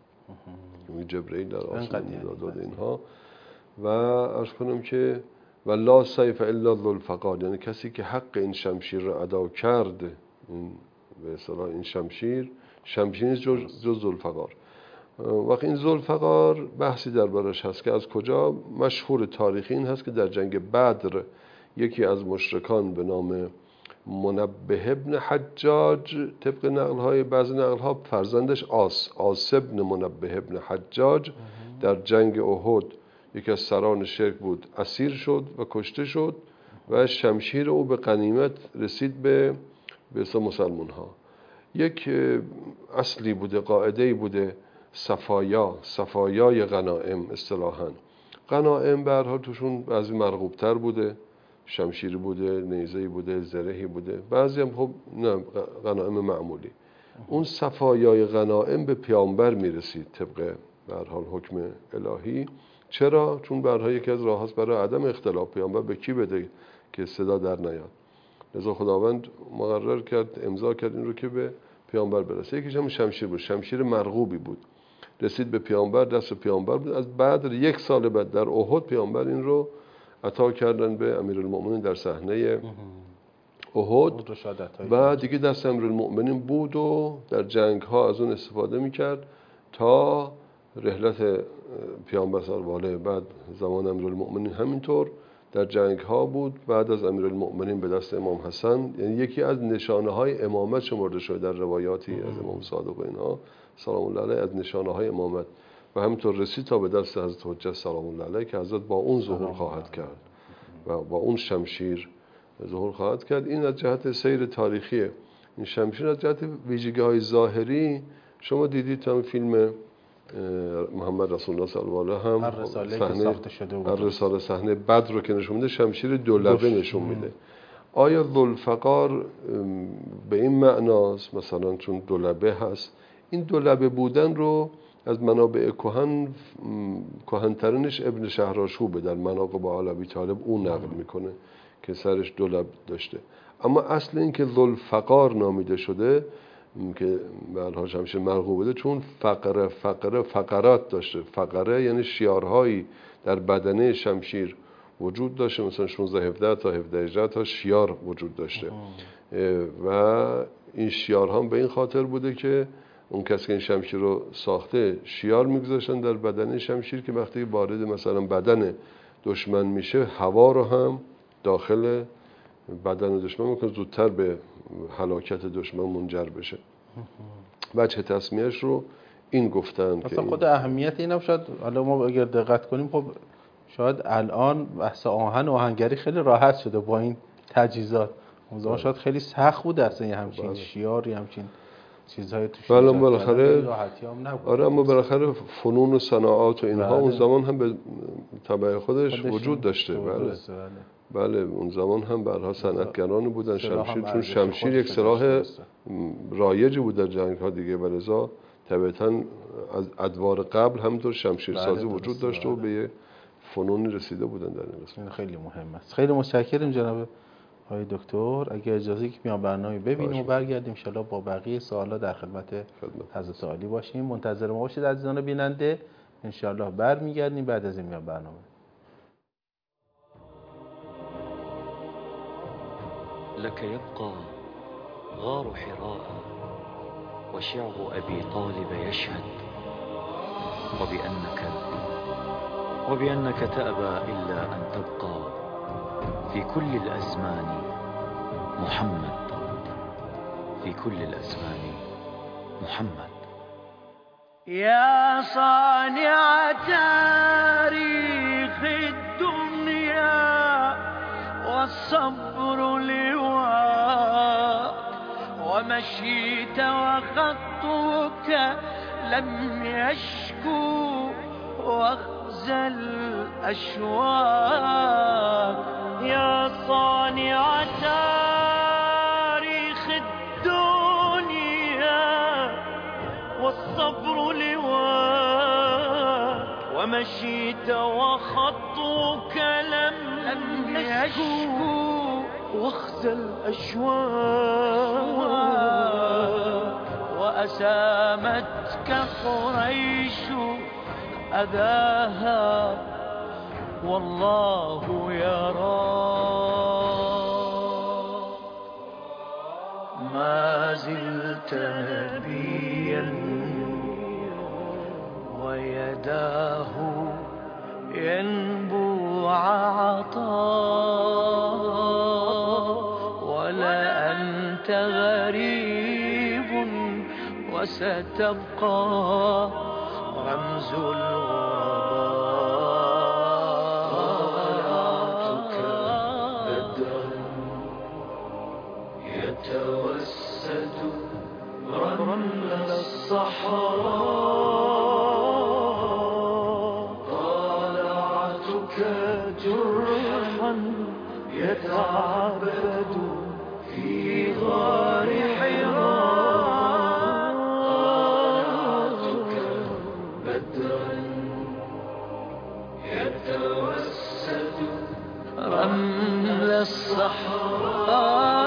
جبرئیل در آسمان ندا داده اینها. و عرض کنم که و لا سیف الا ذوالفقار، یعنی کسی که حق این شمشیر رو ادا کرد، این به اصطلاح این شمشیر شمشیر جز جز ذوالفقار. وقت این ذوالفقار بحثی دربارش هست که از کجا مشهور تاریخی این هست که در جنگ بدر یکی از مشرکان به نام منبه ابن حجاج، طبق نقل‌های بعضی نقل‌ها فرزندش آس آس ابن منبه ابن حجاج در جنگ احد یکی از سران شرک بود، اسیر شد و کشته شد و شمشیر او به غنیمت رسید به به مسلمان ها. یک اصلی بوده، قاعده‌ای بوده، صفایا صفایای غنائم اصطلاحاً. غنائم به هر حال توشون بعضی مرغوب‌تر بوده، شمشیر بوده، نیزه‌ای بوده، زرهی بوده، بعضی هم خب نه غنائم معمولی. اون صفایای غنائم به پیامبر میرسید طبق به هر حال حکم الهی. چرا؟ چون به هر حال یکی از راه‌هاست برای عدم اختلاف، پیامبر به کی بده که صدا در نیاد. لذا خداوند مقرر کرد، امضا کرد این رو که به پیامبر برسه. یکیش هم شمشیر بود، شمشیر مرغوبی بود، رسید به پیامبر، دست پیامبر بود. از بعد یک سال بعد در احد پیامبر این رو عطا کردن به امیرالمؤمنین در صحنه احد و دیگه دست امیرالمؤمنین بود و در جنگ ها از اون استفاده میکرد تا رحلت پیامبر صلی الله علیه و بعد زمان امیرالمؤمنین همینطور در جنگ ها بود. بعد از امیرالمؤمنین به دست امام حسن، یعنی یکی از نشانه های امامت شمرده شده در روایاتی از امام صادق و اینها سلام الله علیه، از نشانه های امامت و همینطور رسید تا به دست حضرت حجت سلام الله علیه که حضرت با اون ظهور خواهد کرد و با اون شمشیر ظهور خواهد کرد. این از جهت سیر تاریخیه. این شمشیر از جهت ویژگی های ظاهری شما دیدید تا فیلم محمد رسول الله صلی الله علیه هم هر رساله که ساخته شده بود، هر رساله صحنه بدر رو که نشون میده شمشیر دو لبه نشون میده. آیا ذوالفقار به این معناست مثلا چون دو لبه هست؟ این دو لبه بودن رو از منابع کهن، کهن‌ترینش ابن شهرآشوبه در مناقب آل ابی طالب اون نقل میکنه که سرش دو لب داشته. اما اصل این که ذوالفقار نامیده شده که به هر حال شمشیر مرغوب بوده چون فقره فقره فقرات داشته. فقره یعنی شیارهایی در بدنه شمشیر وجود داشته، مثلا شانزده هفده تا هفده هجده تا شیار وجود داشته و این شیارها به این خاطر بوده که اون کسی که این شمشیر رو ساخته شیار میگذاشتن در بدن شمشیر که وقتی وارد مثلا بدن دشمن میشه هوا رو هم داخل بدن دشمن میکنه، زودتر به هلاکت دشمن منجر بشه. وجه تسمیهش رو این گفتن که مثلا خود اهمیت اینم شاید حالا ما اگر دقت کنیم خب شاید الان بحث آهن و آهنگری خیلی راحت شده با این تجهیزات. اون زمان شاید خیلی سخت بود اصلا یه همچین شیاری همچین چیزهای توش بله بالاخره راحتی هم نبود. آره اما بالاخره فنون و صناعات و اینها بله. اون زمان هم به تبع خودش, خودش وجود داشته. بله. بله. بله اون زمان هم برها صنعتگران بودن. شمشیر چون شمشیر یک سلاح رایجی بود در جنگ ها دیگه و لذا طبعاً از ادوار قبل همینطور شمشیر سازی وجود داشته و به یه فنون رسیده بودن در این قسمت. خیلی مهم است. خیلی متشکرم جناب آقای دکتر. اگه اجازه که بیام برنامه ببینیم و برگردیم ان شاءالله با بقیه سوالا در خدمت حضرت عالی باشیم. منتظر ما باشید عزیزان بیننده. ان شاءالله برمیگردیم بعد از این میام برنامه. لك يبقى غار حراء وشعب أبي طالب يشهد وبأنك وبأنك تأبى إلا أن تبقى في كل الأزمان محمد، في كل الأزمان محمد. يا صانع تاريخ الدنيا والصبر لواء ومشيت وخطك لم يشكو واخزى الأشواق. يا صانع تاريخ الدنيا والصبر لواء ومشيت وخطك لم يشكو واخزى الأشواق. وأسامتك قريش أذاها والله يرى. ما زلت نبيا ويداه ينبوع عطاء ولا أنت غريب وستبقى رمز الغرباء. بدر يتوسد رمل الصحراء. طالعتك جرحا يتعبد في غار حراء. طالعتك بدرا يتوسد رمل الصحراء.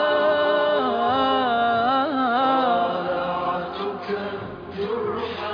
طالعتك جرحا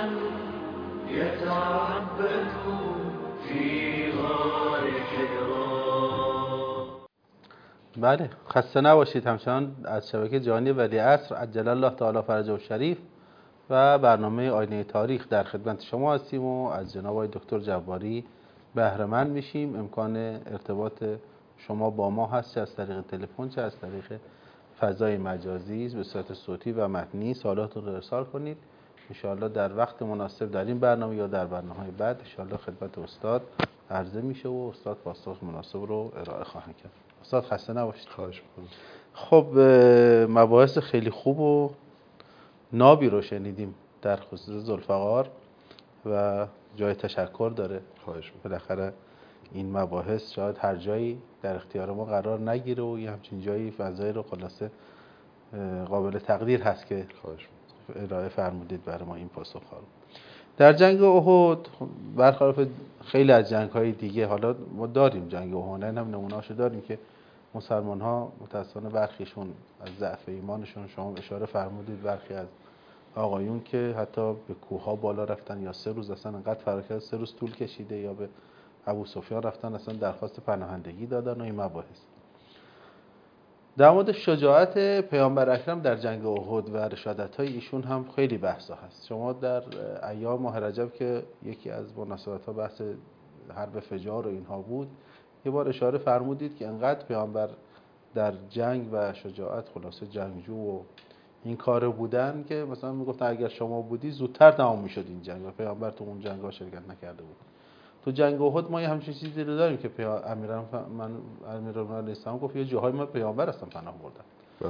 يتعبد في غار حراء. بله خسته نباشید. همچنان از شبکه جهانی ولیعصر عجل الله تعالی فرجه الشریف و برنامه آینه تاریخ در خدمت شما هستیم و از جناب آقای دکتر جباری بهره مند میشیم. امکان ارتباط شما با ما هست چه از طریق تلفن چه از طریق فضای مجازی به صورت صوتی و متنی سوالاتتون رو ارسال کنید. ان شاءالله در وقت مناسب در این برنامه یا در برنامه‌های بعد ان شاءالله خدمت استاد عرضه میشه و استاد پاسخ مناسب رو ارائه خواهند کرد. استاد خسته نباشید. خواهش می‌کنم. خب مباحث خیلی خوب و نابی رو شنیدیم در خصوص ذوالفقار و جای تشکر داره. خواهش می‌کنم. بالاخره این مباحث شاید هر جایی در اختیار ما قرار نگیره و یه همچین جایی فضایی رو خلاصه قابل تقدیر هست که ارائه فرمودید برای ما این پاسخ ها رو. در جنگ احد برخلاف خیلی از جنگ‌های دیگه، حالا ما داریم جنگ احد هم نمونه‌اشو داریم که مسلمان ها متأسفانه برخیشون از ضعف ایمانشون، شما اشاره فرمودید برخی از آقایون که حتی به کوه‌ها بالا رفتن یا سه روز اصلا انقدر فراکت سه روز طول کشیده یا به ابو سفیان رفتن اصلا درخواست پناهندگی دادن و این مباحث. در مورد شجاعت پیامبر اکرم در جنگ احد و رشادت‌های ایشون هم خیلی بحثا هست. شما در ایام ماه رجب که یکی از مناسبت‌ها بحث حرب فجار و اینها بود، یه بار اشاره فرمودید که انقدر پیامبر در جنگ و شجاعت خلاصه جنگجو و این کار بودن که مثلا میگفتن اگر شما بودی زودتر تمام میشد این جنگ و پیامبر تو اون جنگ‌ها شرکت نکرده بود. تو جنگ احد ما یه همچین چیزی رو داریم که امیران من امیرالمومنین اسلام گفت یه جاهای ما پیامبر هستن پناه بردن.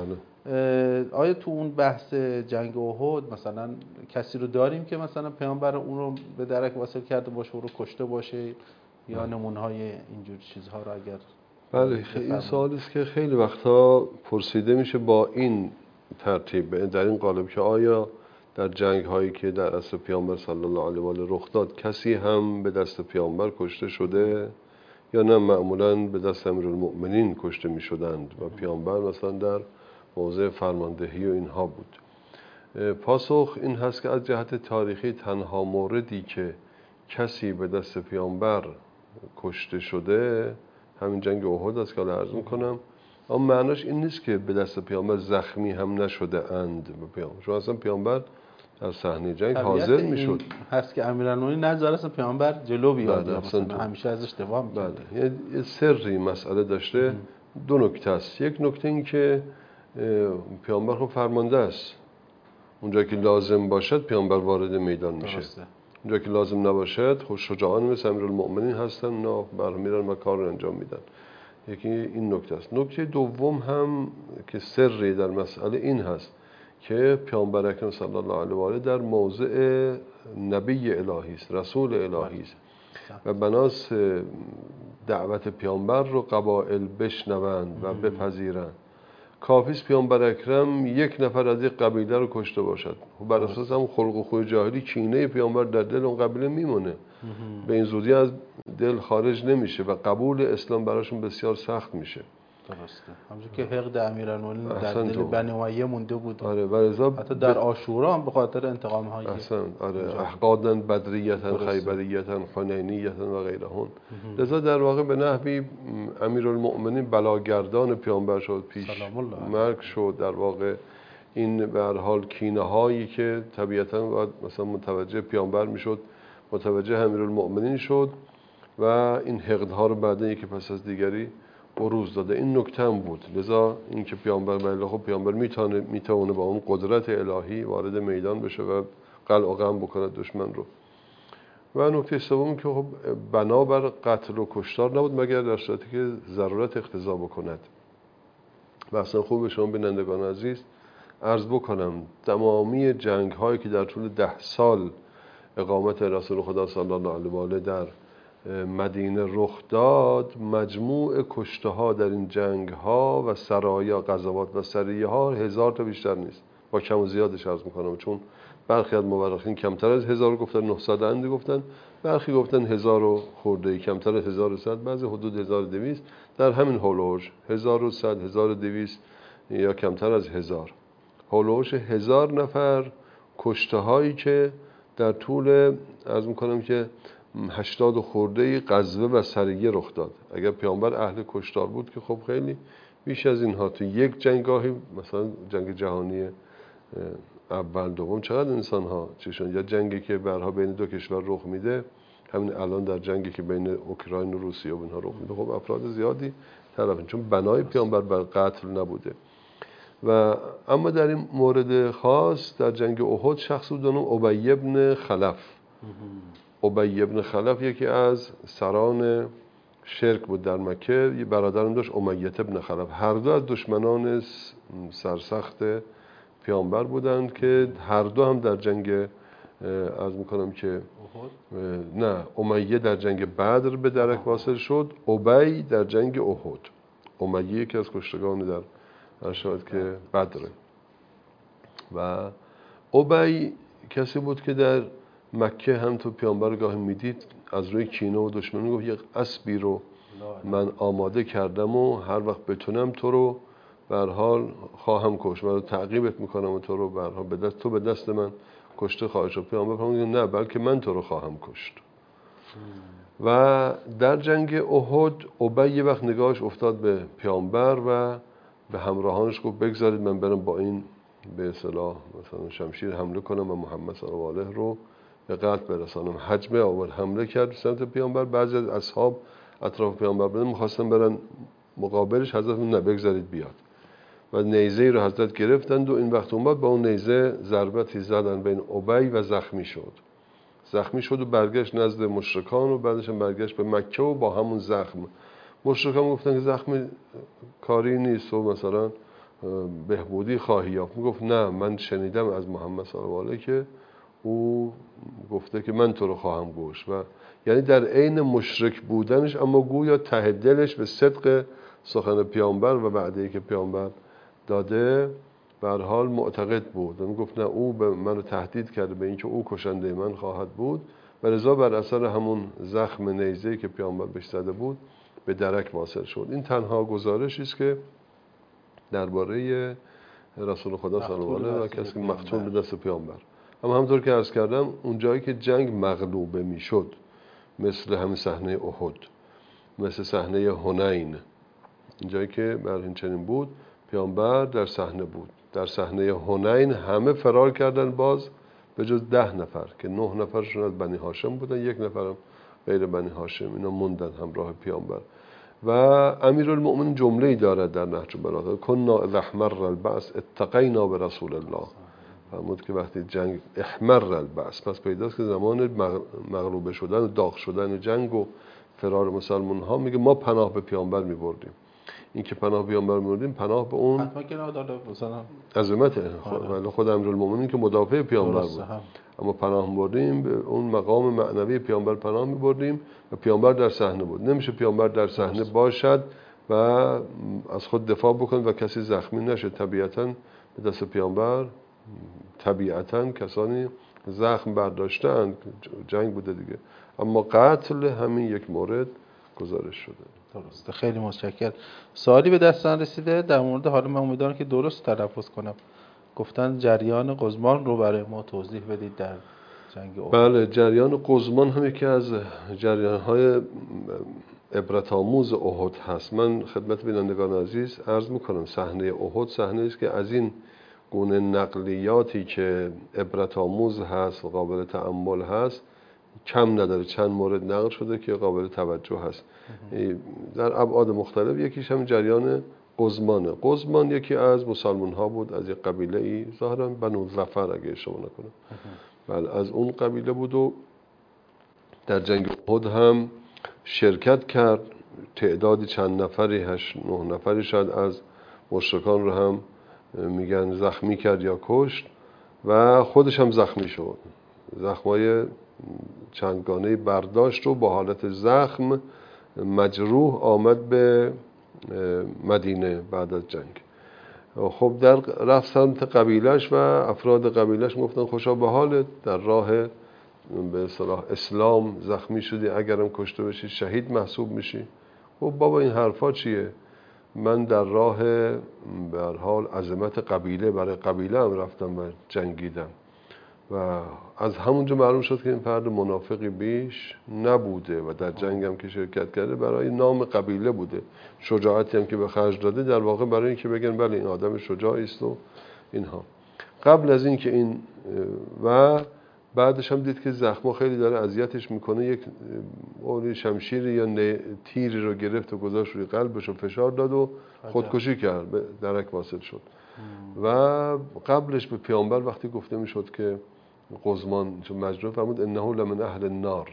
بله. آیا تو اون بحث جنگ احد مثلا کسی رو داریم که مثلا پیامبر اون رو به درک واصل کرده باشه و رو کشته باشه یا نمونه‌های اینجور چیزها رو اگر بله این سوالی است که خیلی وقتا پرسیده میشه با این ترتیب در این قالب که آیا در جنگ هایی که در عصر پیامبر صلی الله علیه و آله رخ داد کسی هم به دست پیامبر کشته شده یا نه معمولا به دست امیرالمؤمنین کشته میشدند و پیامبر مثلا در موضع فرماندهی و اینها بود. پاسخ این هست که از جهت تاریخی تنها موردی که کسی به دست پیامبر کشته شده همین جنگ احد است که الان عرض میکنم، اما معناش این نیست که به دست پیامبر زخمی هم نشده اند به پیامبر، چون اصلا پیامبر در صحنه جنگ حاضر میشد. هست که امیرالمومنین نذاره اصلا پیامبر جلو بیاد، بله مثلا همیشه ازش دفاع میکنه. بله یه سری مسئله داشته. دو نکته است. یک نکته این که پیامبر خب فرمانده است، اونجا که لازم باشد پیامبر وارد میدان میشه، اونجا که لازم نباشد خب شجاعان مثل امیرالمؤمنین هستن نه برمیرن و کار رو انجام میدن. یکی این نکته است. نکته دوم هم که سری در مسئله این هست که پیامبر اکرم صلی الله علیه و آله در موضع نبی الهی است، رسول الهی است و بناس دعوت پیامبر رو قبایل بشنوند و بپذیرند. کافیست پیامبر اکرم یک نفر از یک قبیله رو کشته باشد، بر اساس هم خلق و خوی جاهلی کینه پیامبر در دل اون قبیله میمونه، به این زودی از دل خارج نمیشه و قبول اسلام براشون بسیار سخت میشه. درسته، همونجور که حقد امیرالمومنین در دل بنی امیه مونده بود. آره و حتی در عاشورا هم به خاطر انتقام هایی احسن آره احقادا بدریتا خیبریتا حنینیتا و غیرهن. لذا در واقع به نحوی امیرالمؤمنین بلاگردان پیامبر شد، پیش مرگ شد. در واقع این به هر حال کینه هایی که طبیعتا باید مثلا متوجه پیامبر میشد متوجه امیرالمؤمنین شد و این حقدها رو بعدا یکی پس از دیگری بروز داده. این نکته هم بود. لذا اینکه پیامبر بله خب پیامبر میتونه میتونه با اون قدرت الهی وارد میدان بشه و قلع و قم بکنه دشمن رو. و نکته سوم که خب بنابر قتل و کشتار نبود مگر در صورتی که ضرورت اقتضا بکند. و اصلا خوب شما بینندگان عزیز عرض بکنم تمامی جنگ هایی که در طول ده سال اقامت رسول خدا صلی الله علیه و آله در مدینه رخ داد، مجموع کشته ها در این جنگ ها و سرایا غزوات و سریه ها هزار تا بیشتر نیست، با کم و زیادش عرض میکنم، چون برخی از مورخین کمتر از هزار گفتن، نهصد اندی گفتن، برخی گفتن هزار و خورده، کمتر از هزار و صد، بعضی حدود هزار و دویست، در همین هولوش هزار و صد، هزار و دویست یا کمتر از هزار، هولوش هزار نفر کشته هایی که در طول عرض میکنم که هشتاد و خورده غزوه و سریه رخ داد. اگر پیامبر اهل کشتار بود که خب خیلی بیش از اینها تو یک جنگاهی، مثلا جنگ جهانی اول دوم چقدر انسان ها چشون، یا جنگی که برها بین دو کشور رخ میده، همین الان در جنگی که بین اوکراین و روسیه و اینها رخ میده، خب افراد زیادی طرفن، چون بنای پیامبر بر قتل نبوده. و اما در این مورد خاص در جنگ احد شخص بود نام ابی ابن خلف. ابی ابن خلف یکی از سران شرک بود در مکه، یه برادرم داشت امیه ابن خلف، هر دو از دشمنان سرسخت پیامبر بودند که هر دو هم در جنگ عرض میکنم که نه امیه در جنگ بدر به درک واصل شد، ابی در جنگ احد. امیه یکی از کشتگان در ارشاد که بدره و ابی کسی بود که در مکه هم تو پیامبر گاهی میدید از روی کینه و دشمنی گفت یک اسبی رو من آماده کردم و هر وقت بتونم تو رو به هر حال خواهم کشت و تعقیبت میکنم و تو رو به هر حال به دست تو به دست من کشته خواهد شد. پیامبر فرمود نه بلکه من تو رو خواهم کشت. و در جنگ احد ابی یه وقت نگاهش افتاد به پیامبر و به همراهانش گفت بگذارید من برم با این به اصطلاح مثلا شمشیر حمله کنم و محمد صلی الله علیه رو به قتل برسانم. حجمه آورد حمله کرد سمت پیامبر. بعضی از اصحاب اطراف پیامبر بودن می‌خواستن برن مقابلش، حضرت نه بگذارید بیاد. و نیزه رو حضرت گرفتند و این وقت اومد با اون نیزه ضربتی زدن بین ابی و زخمی شد زخمی شد و برگشت نزد مشرکان و بعدش هم برگشت به مکه و با همون زخم. مشرکان گفتن که زخم کاری نیست و مثلا بهبودی خواهی یافت. گفت نه، من شنیدم از محمد صلی الله علیه که او گفته که من تو رو خواهم کشت. و یعنی در عین مشرک بودنش اما گویا ته دلش به صدق سخن پیامبر و وعده‌ای که پیامبر داده به هر حال معتقد بود. و گفت نه، او به من رو تهدید کرده به اینکه او کشنده من خواهد بود و لذا بر اثر همون زخم نیزه‌ای که پیامبر بهش زده بود به درک واصل شد. این تنها گزارشی است که درباره رسول خدا صلی الله علیه و کسی که مقتول به دست پیامبر. اما همونطور که عرض کردم اون جایی که جنگ مغلوبه میشد، مثل همین صحنه احد، مثل صحنه حنین، این جایی که بر این چنین بود، پیامبر در صحنه بود. در صحنه حنین همه فرار کردن باز به جز ده نفر که نه نفرشون از بنی هاشم بودن، یک نفرم غیر بنی هاشم، اینا موندن همراه پیامبر. و امیرالمؤمنین جمله‌ای دارد در نهج البلاغه: کنا اذا احمر البأس اتقینا برسول الله. فرمود که وقتی جنگ احمر البأس، پس پیداست که زمان مغلوبه شدن و داغ شدن جنگ و فرار مسلمان ها، میگه ما پناه به پیامبر میبردیم. این که پناه به پیامبر میبردیم، پناه به اون حتما که داره مثلا عظمت ولی خود امیرالمؤمنین که مدافع پیامبر بود، اما پناه میبردیم به اون مقام معنوی پیامبر پناه میبردیم و پیامبر در صحنه بود. نمیشه پیامبر در صحنه باشد و از خود دفاع بکنه و کسی زخمی نشه. طبیعتاً به دست پیامبر طبیعتاً کسانی زخم برداشتند، جنگ بوده دیگه، اما قتل همین یک مورد گزارش شده. درسته، خیلی متشکرم. سوالی به دستان رسیده در مورد، حالا من امیدوارم که درست تلفظ کنم، گفتن جریان قزمان رو برای ما توضیح بدید در جنگ احد. بله، جریان قزمان هم یکی از جریان‌های عبرت آموز احد هست. من خدمت بینندگان عزیز عرض میکنم صحنه احد صحنه است که از این گونه نقلیاتی که عبرت آموز هست و قابل تأمل هست کم نداره. چند مورد نقل شده که قابل توجه هست در ابعاد مختلف. یکیش هم جریان قزمانه. قزمان یکی از مسلمان ها بود، از یک قبیله ای، ظاهرا بنو ظفر اگه اشتباه نکنم، بله از اون قبیله بود و در جنگ احد هم شرکت کرد. تعدادی چند نفری، هشت نه نفری شاید از مشرکان رو هم میگن زخمی کرد یا کشت و خودش هم زخمی شد. زخمای چندگانه برداشت و با حالت زخم مجروح آمد به مدینه بعد از جنگ. خب در رفت سمت قبیلش و افراد قبیلش گفتن خوشا به حالت، در راه به اصطلاح اسلام زخمی شدی، اگرم کشته بشی شهید محسوب میشی. خب بابا این حرفا چیه؟ من در راه به هر حال عظمت قبیله برای قبیله هم رفتم و جنگیدم و از همونجا معلوم شد که این فرد منافقی بیش نبوده و در جنگ هم که شرکت کرده برای نام قبیله بوده. شجاعتی هم که به خرج داده در واقع برای اینکه بگن بله این آدم شجاعی است و اینها. قبل از این که این و بعدش هم دید که زخما خیلی داره اذیتش میکنه، یک اولی شمشیری یا تیری رو گرفت و گذاشت روی قلبش و فشار داد و خودکشی کرد، به درک واصل شد. و قبلش به پیامبر وقتی گفته میشد که قزمان چون مجروح، فرمود انه لمن اهل النار.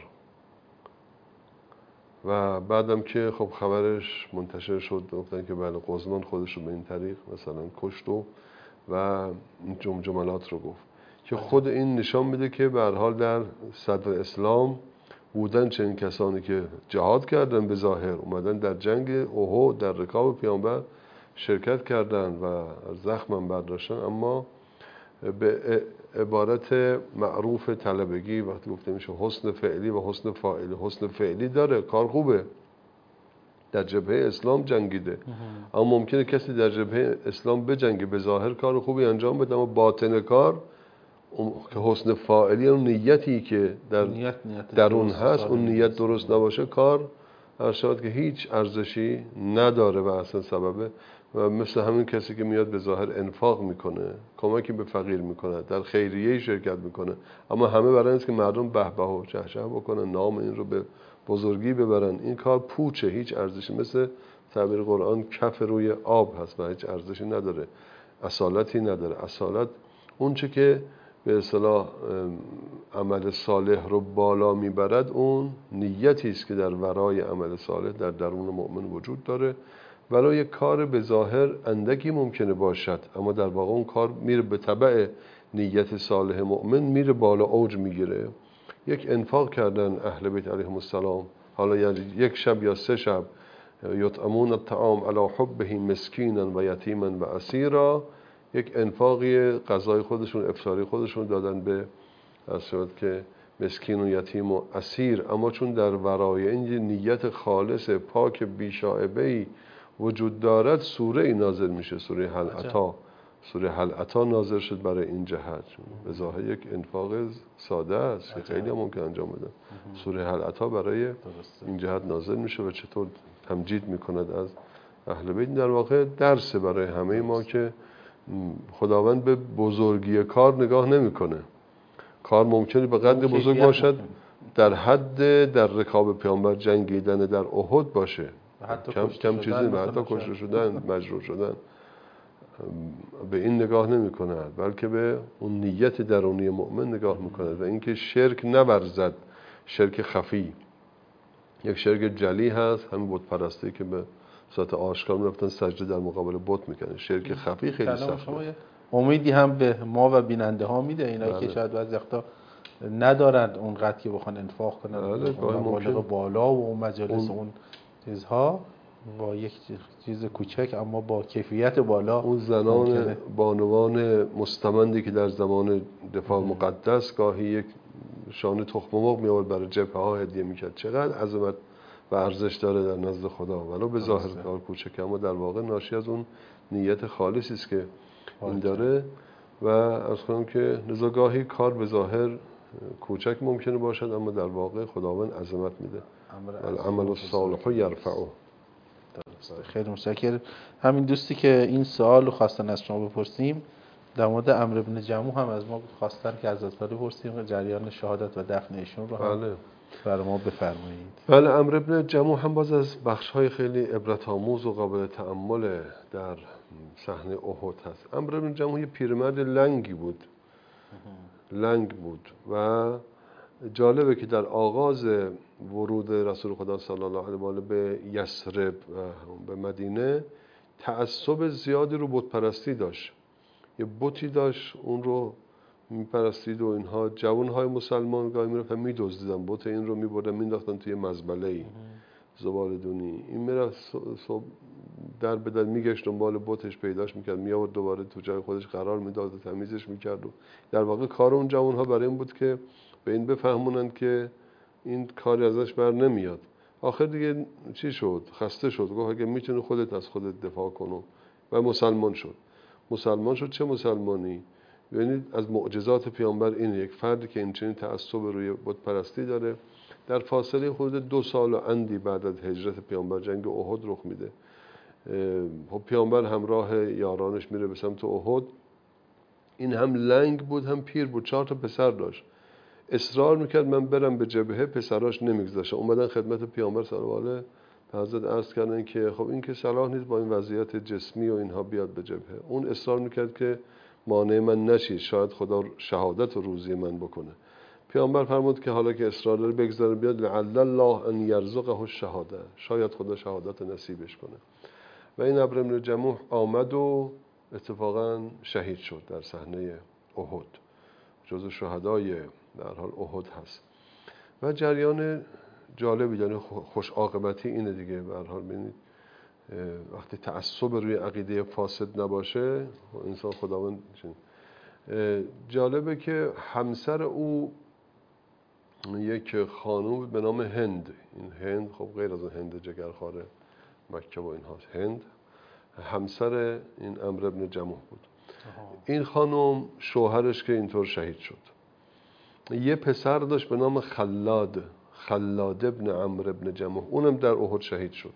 و بعدم که خب خبرش منتشر شد گفتن که بله قزمان خودش رو به این طریق مثلا کشت و و این جملات رو گفت که خود این نشان میده که به هر حال در صدر اسلام بودن چنین کسانی که جهاد کردن، به ظاهر اومدن در جنگ احد در رکاب پیامبر شرکت کردن و زخم هم برداشتن، اما به عبارت معروف طلبگی وقتی گفته میشه حسن فعلی و حسن فاعلی، حسن فعلی داره، کار خوبه، در جبهه اسلام جنگیده، اما ممکنه کسی در جبهه اسلام بجنگه، به ظاهر کار خوبی انجام بده اما باطن کار که حسن فاعلی اون نیتی که در نیت نیت درون هست اون نیت درست نباشه، کار هر شود که هیچ ارزشی نداره و اصلا سببه. و مثل همین کسی که میاد به ظاهر انفاق میکنه، کمکی به فقیر میکنه، در خیریه شرکت میکنه، اما همه برای اینکه مردم به به و چهچه بکنن، نام این رو به بزرگی ببرن، این کار پوچه، هیچ ارزشی. مثل تعبیر قرآن کف روی آب هست و هیچ ارزشی نداره، اصالتی نداره. اصالت اون چه که به اصطلاح عمل صالح رو بالا میبرد، اون نیتی است که در ورای عمل صالح در درون مؤمن وجود داره. ولو یک کار به ظاهر اندکی ممکنه باشد، اما در واقع اون کار میره به تبع نیت صالح مؤمن، میره بالا، اوج میگیره. یک انفاق کردن اهل بیت علیهم السلام، حالا یعنی یک شب یا سه شب، یطعمون الطعام علی حبه مسکینا و یتیما و اسیرا، یک انفاقی غذای خودشون، افطاری خودشون دادن به اصلا که مسکین و یتیم و اسیر، اما چون در ورای این نیت خالص پاک بیشائبه‌ای وجود دارد، سوره ای نازل میشه، سوره هل اتی. سوره هل اتی نازل شد برای این جهت. به ظاهر یک انفاق ساده است که خیلی ممکن انجام بده. سوره هل اتی برای این جهت نازل میشه و چطور تمجید میکند از اهل بیت. در واقع درس برای همه ما که خداوند به بزرگی کار نگاه نمیکنه. کار ممکنه به قدر بزرگ باشد، در حد در رکاب پیامبر جنگیدن در احد باشه، کم کم چیزی نه، حتی کشته شدن، مجروح شدن، به این نگاه نمی کند، بلکه به اون نیت درونی مؤمن نگاه میکند و اینکه شرک نورزد، شرک خفی. یک شرک جلی هست، همین بت پرستی که به صورت آشکار میرفتن سجده در مقابل بت میکنن. شرک خفی خیلی سخته. امیدی هم به ما و بیننده ها میده، اینایی که شاید بعضی وقتا ندارند اونقدر که بخوان انفاق کنن، مبالغ بالا و مجالس اون, اون چیزها، با یک چیز کوچک اما با کیفیت بالا. اون زنان بانوان مستمندی که در زمان دفاع مقدس گاهی یک شانه تخم مرغ میآورد برای جبهه ها هدیه میکرد، چقدر عظمت و ارزش داره در نزد خدا، ولو به ظاهر کار کوچک، اما در واقع ناشی از اون نیت خالصی است که این داره. و از خودم که لذا گاهی کار به ظاهر کوچک ممکنه باشد، اما در واقع خداوند عظمت میده. العمل الصالح یرفعه. خیلی متشکرم. همین دوستی که این سوال رو خواستن از شما بپرسیم، در مورد عمرو بن جموح هم از ما خواستن که از حضرت بپرسیم جریان شهادت و دفن ایشون رو هم بله. برای ما بفرمایید. بله، عمرو بن جموح هم باز از بخش‌های خیلی عبرت آموز و قابل تأمل در صحنه احد هست. عمرو بن جموح یه پیرمرد لنگی بود، لنگ بود و جالبه که در آغاز ورود رسول خدا صلی الله علیه و آله به یثرب و به مدینه تعصب زیادی رو بت پرستی داشت. یه بتی داشت، اون رو میپرستید و اینها جوانهای مسلمان گاهی میرفتن میدزدیدن بت این رو، میبردن مینداختن توی مزبله‌ای زباله‌دونی. این میرفت صبح در به در میگشت دنبال بتش، پیداش میکرد، میآورد دوباره تو جای خودش قرار میداد و تمیزش میکرد. و در واقع کار اون جوانها برای این بود که به این بفهمونن که این کاری ازش بر نمیاد. آخر دیگه چی شد؟ خسته شد، گفت اگه میتونی خودت از خودت دفاع کنی، و مسلمان شد. مسلمان شد. چه مسلمانی؟ ببینید از معجزات پیامبر اینه، یک فردی که این چنین تعصب روی بت پرستی داره، در فاصله حدود دو سال و اندی بعد از هجرت پیامبر جنگ احد رخ میده. خب پیامبر همراه یارانش میره به سمت احد. این هم لنگ بود هم پیر بود، چهار تا پسر داشت. اصرار میکرد من برم به جبهه، پسراش نمیگذاشتن. اومدن خدمت پیامبر صلی الله علیه و آله، حضرت عرض کردن که خب این که صلاح نیست با این وضعیت جسمی و اینها بیاد به جبهه. اون اصرار میکرد که مانع من نشید، شاید خدا شهادت و روزی من بکنه. پیامبر فرمود که حالا که اصرار داره بگذاره بیاد، لعل الله ان یرزقه الشهاده، شاید خدا شهادت نصیبش کنه. و این عمرو بن جموح آمد و اتفاقا شهید شد در صحنه احد، جزو شهدای در حال احد هست. و جریان جالبی داره، خوش عاقبتی اینه دیگه. به هر حال ببینید وقتی تعصب روی عقیده فاسد نباشه انسان خداوند. جالبه که همسر او یک خانم به نام هند، این هند خب غیر از هند جگرخوار مکه و این هاست، هند همسر این عمرو بن جموح بود. این خانم شوهرش که اینطور شهید شد، یه پسر داشت به نام خلاد، خلاد ابن عمرو بن جموح، اونم در احد شهید شد.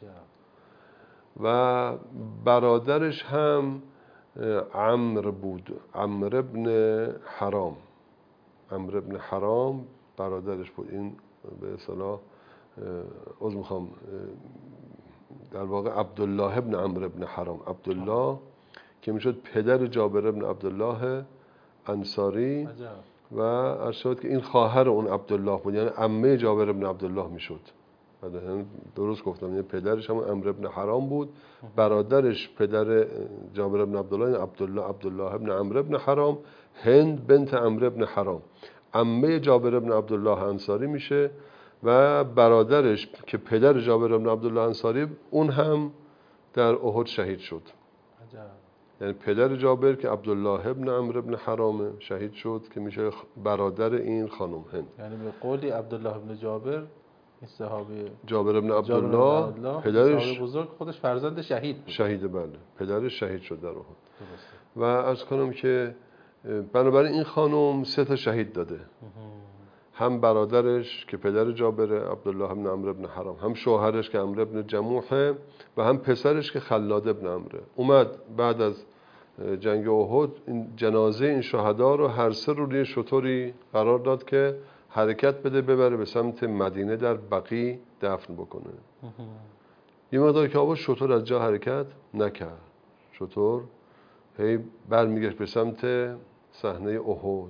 و برادرش هم عمرو بود، عمرو ابن حرام، عمرو ابن حرام برادرش بود. این به اصطلاح عذر میخوام در واقع عبدالله ابن عمرو ابن حرام، عبدالله که میشد پدر جابر ابن عبدالله انصاری و عرض شد که این خواهر اون عبدالله بود، یعنی عمه جابر ابن عبدالله میشد. درست گفتم، یعنی پدرش هم عمرو ابن حرام بود، برادرش پدر جابر ابن عبدالله یعنی عبدالله عبدالله ابن عمرو ابن حرام، هند بنت عمرو ابن حرام عمه جابر ابن عبدالله انصاری میشه و برادرش که پدر جابر ابن عبدالله انصاری اون هم در احد شهید شد. یعنی پدر جابر که عبدالله ابن عمرو ابن حرام شهید شد که میشه برادر این خانم هند. یعنی به قولی عبدالله ابن جابر این صحابی جابر ابن عبدالله پدرش بزرگ خودش فرزند شهید بود. شهید بله، پدرش شهید شد در احد. و عرض کنم که بنابراین این خانم سه تا شهید داده، هم برادرش که پدر جابر عبدالله ابن عمرو ابن حرام، هم شوهرش که عمرو ابن جموحه و هم پسرش که خلاد ابن عمرو. اومد بعد از جنگ احد این جنازه این شهدا رو هر سه رو روی شتری قرار داد که حرکت بده ببره به سمت مدینه، در بقیع دفن بکنه. یه مقدار که آبا شتر از جا حرکت نکرد، شتر هی برمیگشت به سمت صحنه احد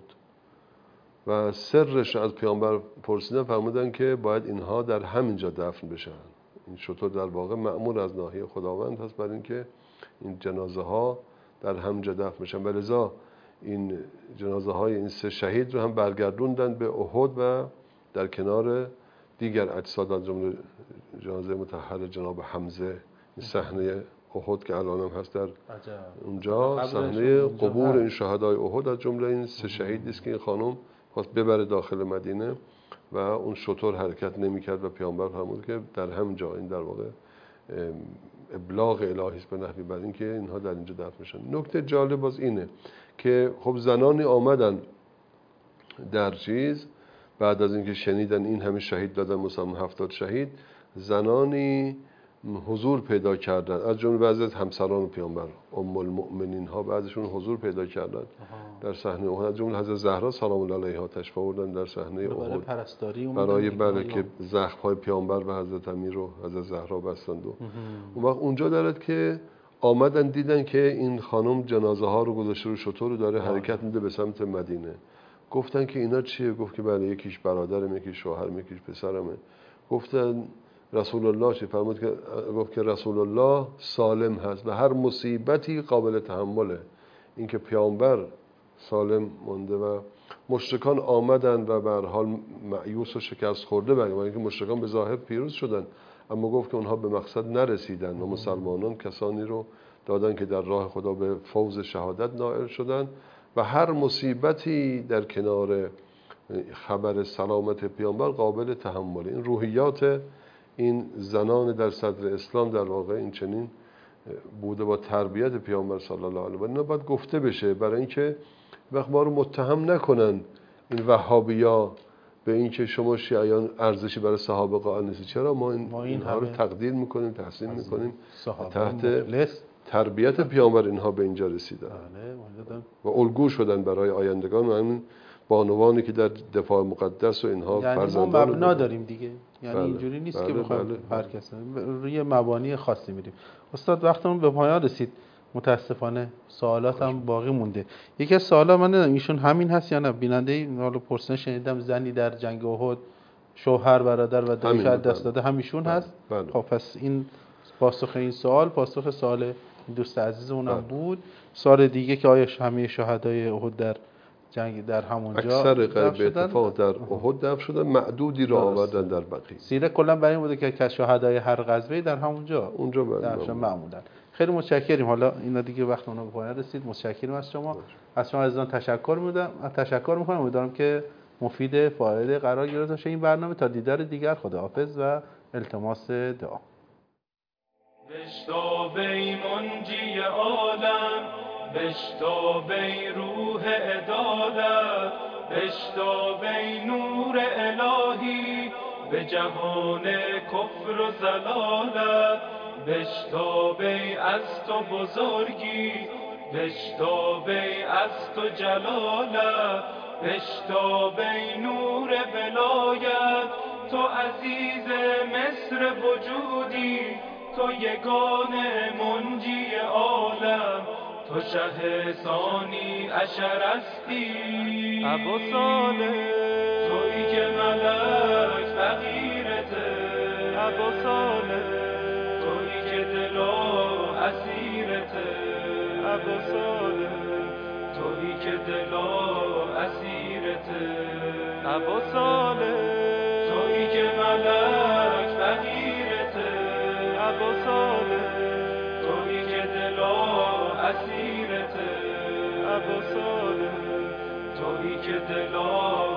و سرش از پیامبر پرسیدن، فرمودن که باید اینها در همینجا دفن بشن. این شتر در واقع مأمور از ناحیه خداوند هست برای اینکه این جنازه ها در همینجا دفن بشن. ولذا این جنازه های این سه شهید رو هم برگردوندن به احد و در کنار دیگر اجساد از جمله جنازه مطهر جناب حمزه، این صحنه احد که الان هم هست در اونجا، صحنه قبور این شهدای احد از جمله این سه شهید است که این خانم خواست ببره داخل مدینه و اون شتر حرکت نمی‌کرد و پیامبر فرمود که در همینجا، این در واقع ابلاغ الهی است به نحوی بر این که اینها در اینجا دفن میشن. نکته جالب باز اینه که خب زنانی آمدن در چیز بعد از اینکه شنیدن این همه شهید دادن، مثلا هفتاد شهید، زنانی حضور پیدا کردن از جمله بعضی از همسران پیامبر، ام المؤمنین ها بعضیشون حضور پیدا کردن در صحنه احد، از جمله حضرت زهرا سلام الله علیها تشریف آوردن در صحنه احد پرستاری برای بله که زخم های پیامبر و حضرت امیر رو حضرت زهرا بستند. و اون وقت اونجا دارد که آمدن دیدن که این خانم جنازه ها رو گذاشته رو شتر رو داره حرکت میده به سمت مدینه. گفتن که اینا چیه؟ گفت که بله یکیش برادرم، یکیش شوهرم، یکیش پسرمه. گفتن رسول الله چی فرمود؟ که گفت که رسول الله سالم هست و هر مصیبتی قابل تحمله. اینکه پیامبر سالم مونده و مشرکان آمدن و به هر حال مایوس و شکست خورده، برای اینکه مشرکان به ظاهر پیروز شدن اما گفت که اونها به مقصد نرسیدن و مسلمانان کسانی رو دادن که در راه خدا به فوز شهادت نائل شدن و هر مصیبتی در کنار خبر سلامت پیامبر قابل تحمله. این روحیات این زنان در صدر اسلام در واقع این چنین بوده با تربیت پیامبر صلی الله علیه و آله. باید گفته بشه برای اینکه وقت ما رو متهم نکنن این وهابیا به اینکه شما شیعیان ارزشی برای صحابه قائل نیستید. چرا ما این ما اینها رو تقدیر میکنیم، تحسین میکنیم، تحت مخلص تربیت پیامبر اینها به اینجا رسیدن و الگو شدن برای آیندگان و همین بانوانی که در دفاع مقدس و اینها یعنی فرزندان ما مبنا داریم دیگه. یعنی بله. اینجوری نیست بله. که بخوایم بله. هر کس روی مبانی خاصی میریم. استاد وقتمون به پایان رسید، متاسفانه سوالات هم باقی مونده. یکی از سوالا من نمیدونم ایشون همین هست یا نه، بیننده این حالا پرسن شنیدم زنی در جنگ احد شوهر برادر و دایش از دست داده همیشون بله. هست بله. خب پس این پاسخ این سوال پاسخ سوال دوست عزیزمون هم بود. سوال دیگه که آیا همه شهدای احد در جنگ در همونجا اکثر غیر به اتفاق در احد دفن شدن، معدودی را آوردن در بقیع. سیره کلا برای این بوده که شهدای هر غزوه در همونجا اونجا درشون معمولا. خیلی متشکریم. حالا اینا دیگه وقت اون به پایان رسید. متشکرم از شما. باشه. از شما عزیزان تشکر می‌کنم. تشکر می‌کنم. امیدوارم که مفید فایده قرار گرفته باشه این برنامه. تا دیدار دیگر، خداحافظ و التماس دعا. بشتابی منجی عالم، بشتابی روح عدالت، بشتابی نور الهی به جهان کفر و ضلالت، بشتابی از تو بزرگی، بشتابی از تو جلالت، بشتابی نور ولایت، تو عزیز مصر وجودی، تو یگانه منجی عالم، تو شه ثانی اشرستی ابا صالح، تویی که ملک فقیرته ابا صالح، تویی که دلا اسیرته ابا صالح، تویی که دلا اسیرته ابا صالح، تویی که ملک فقیرته ابا صالح، تویی که دلا اسیرته ابا صالح، تویی که دلا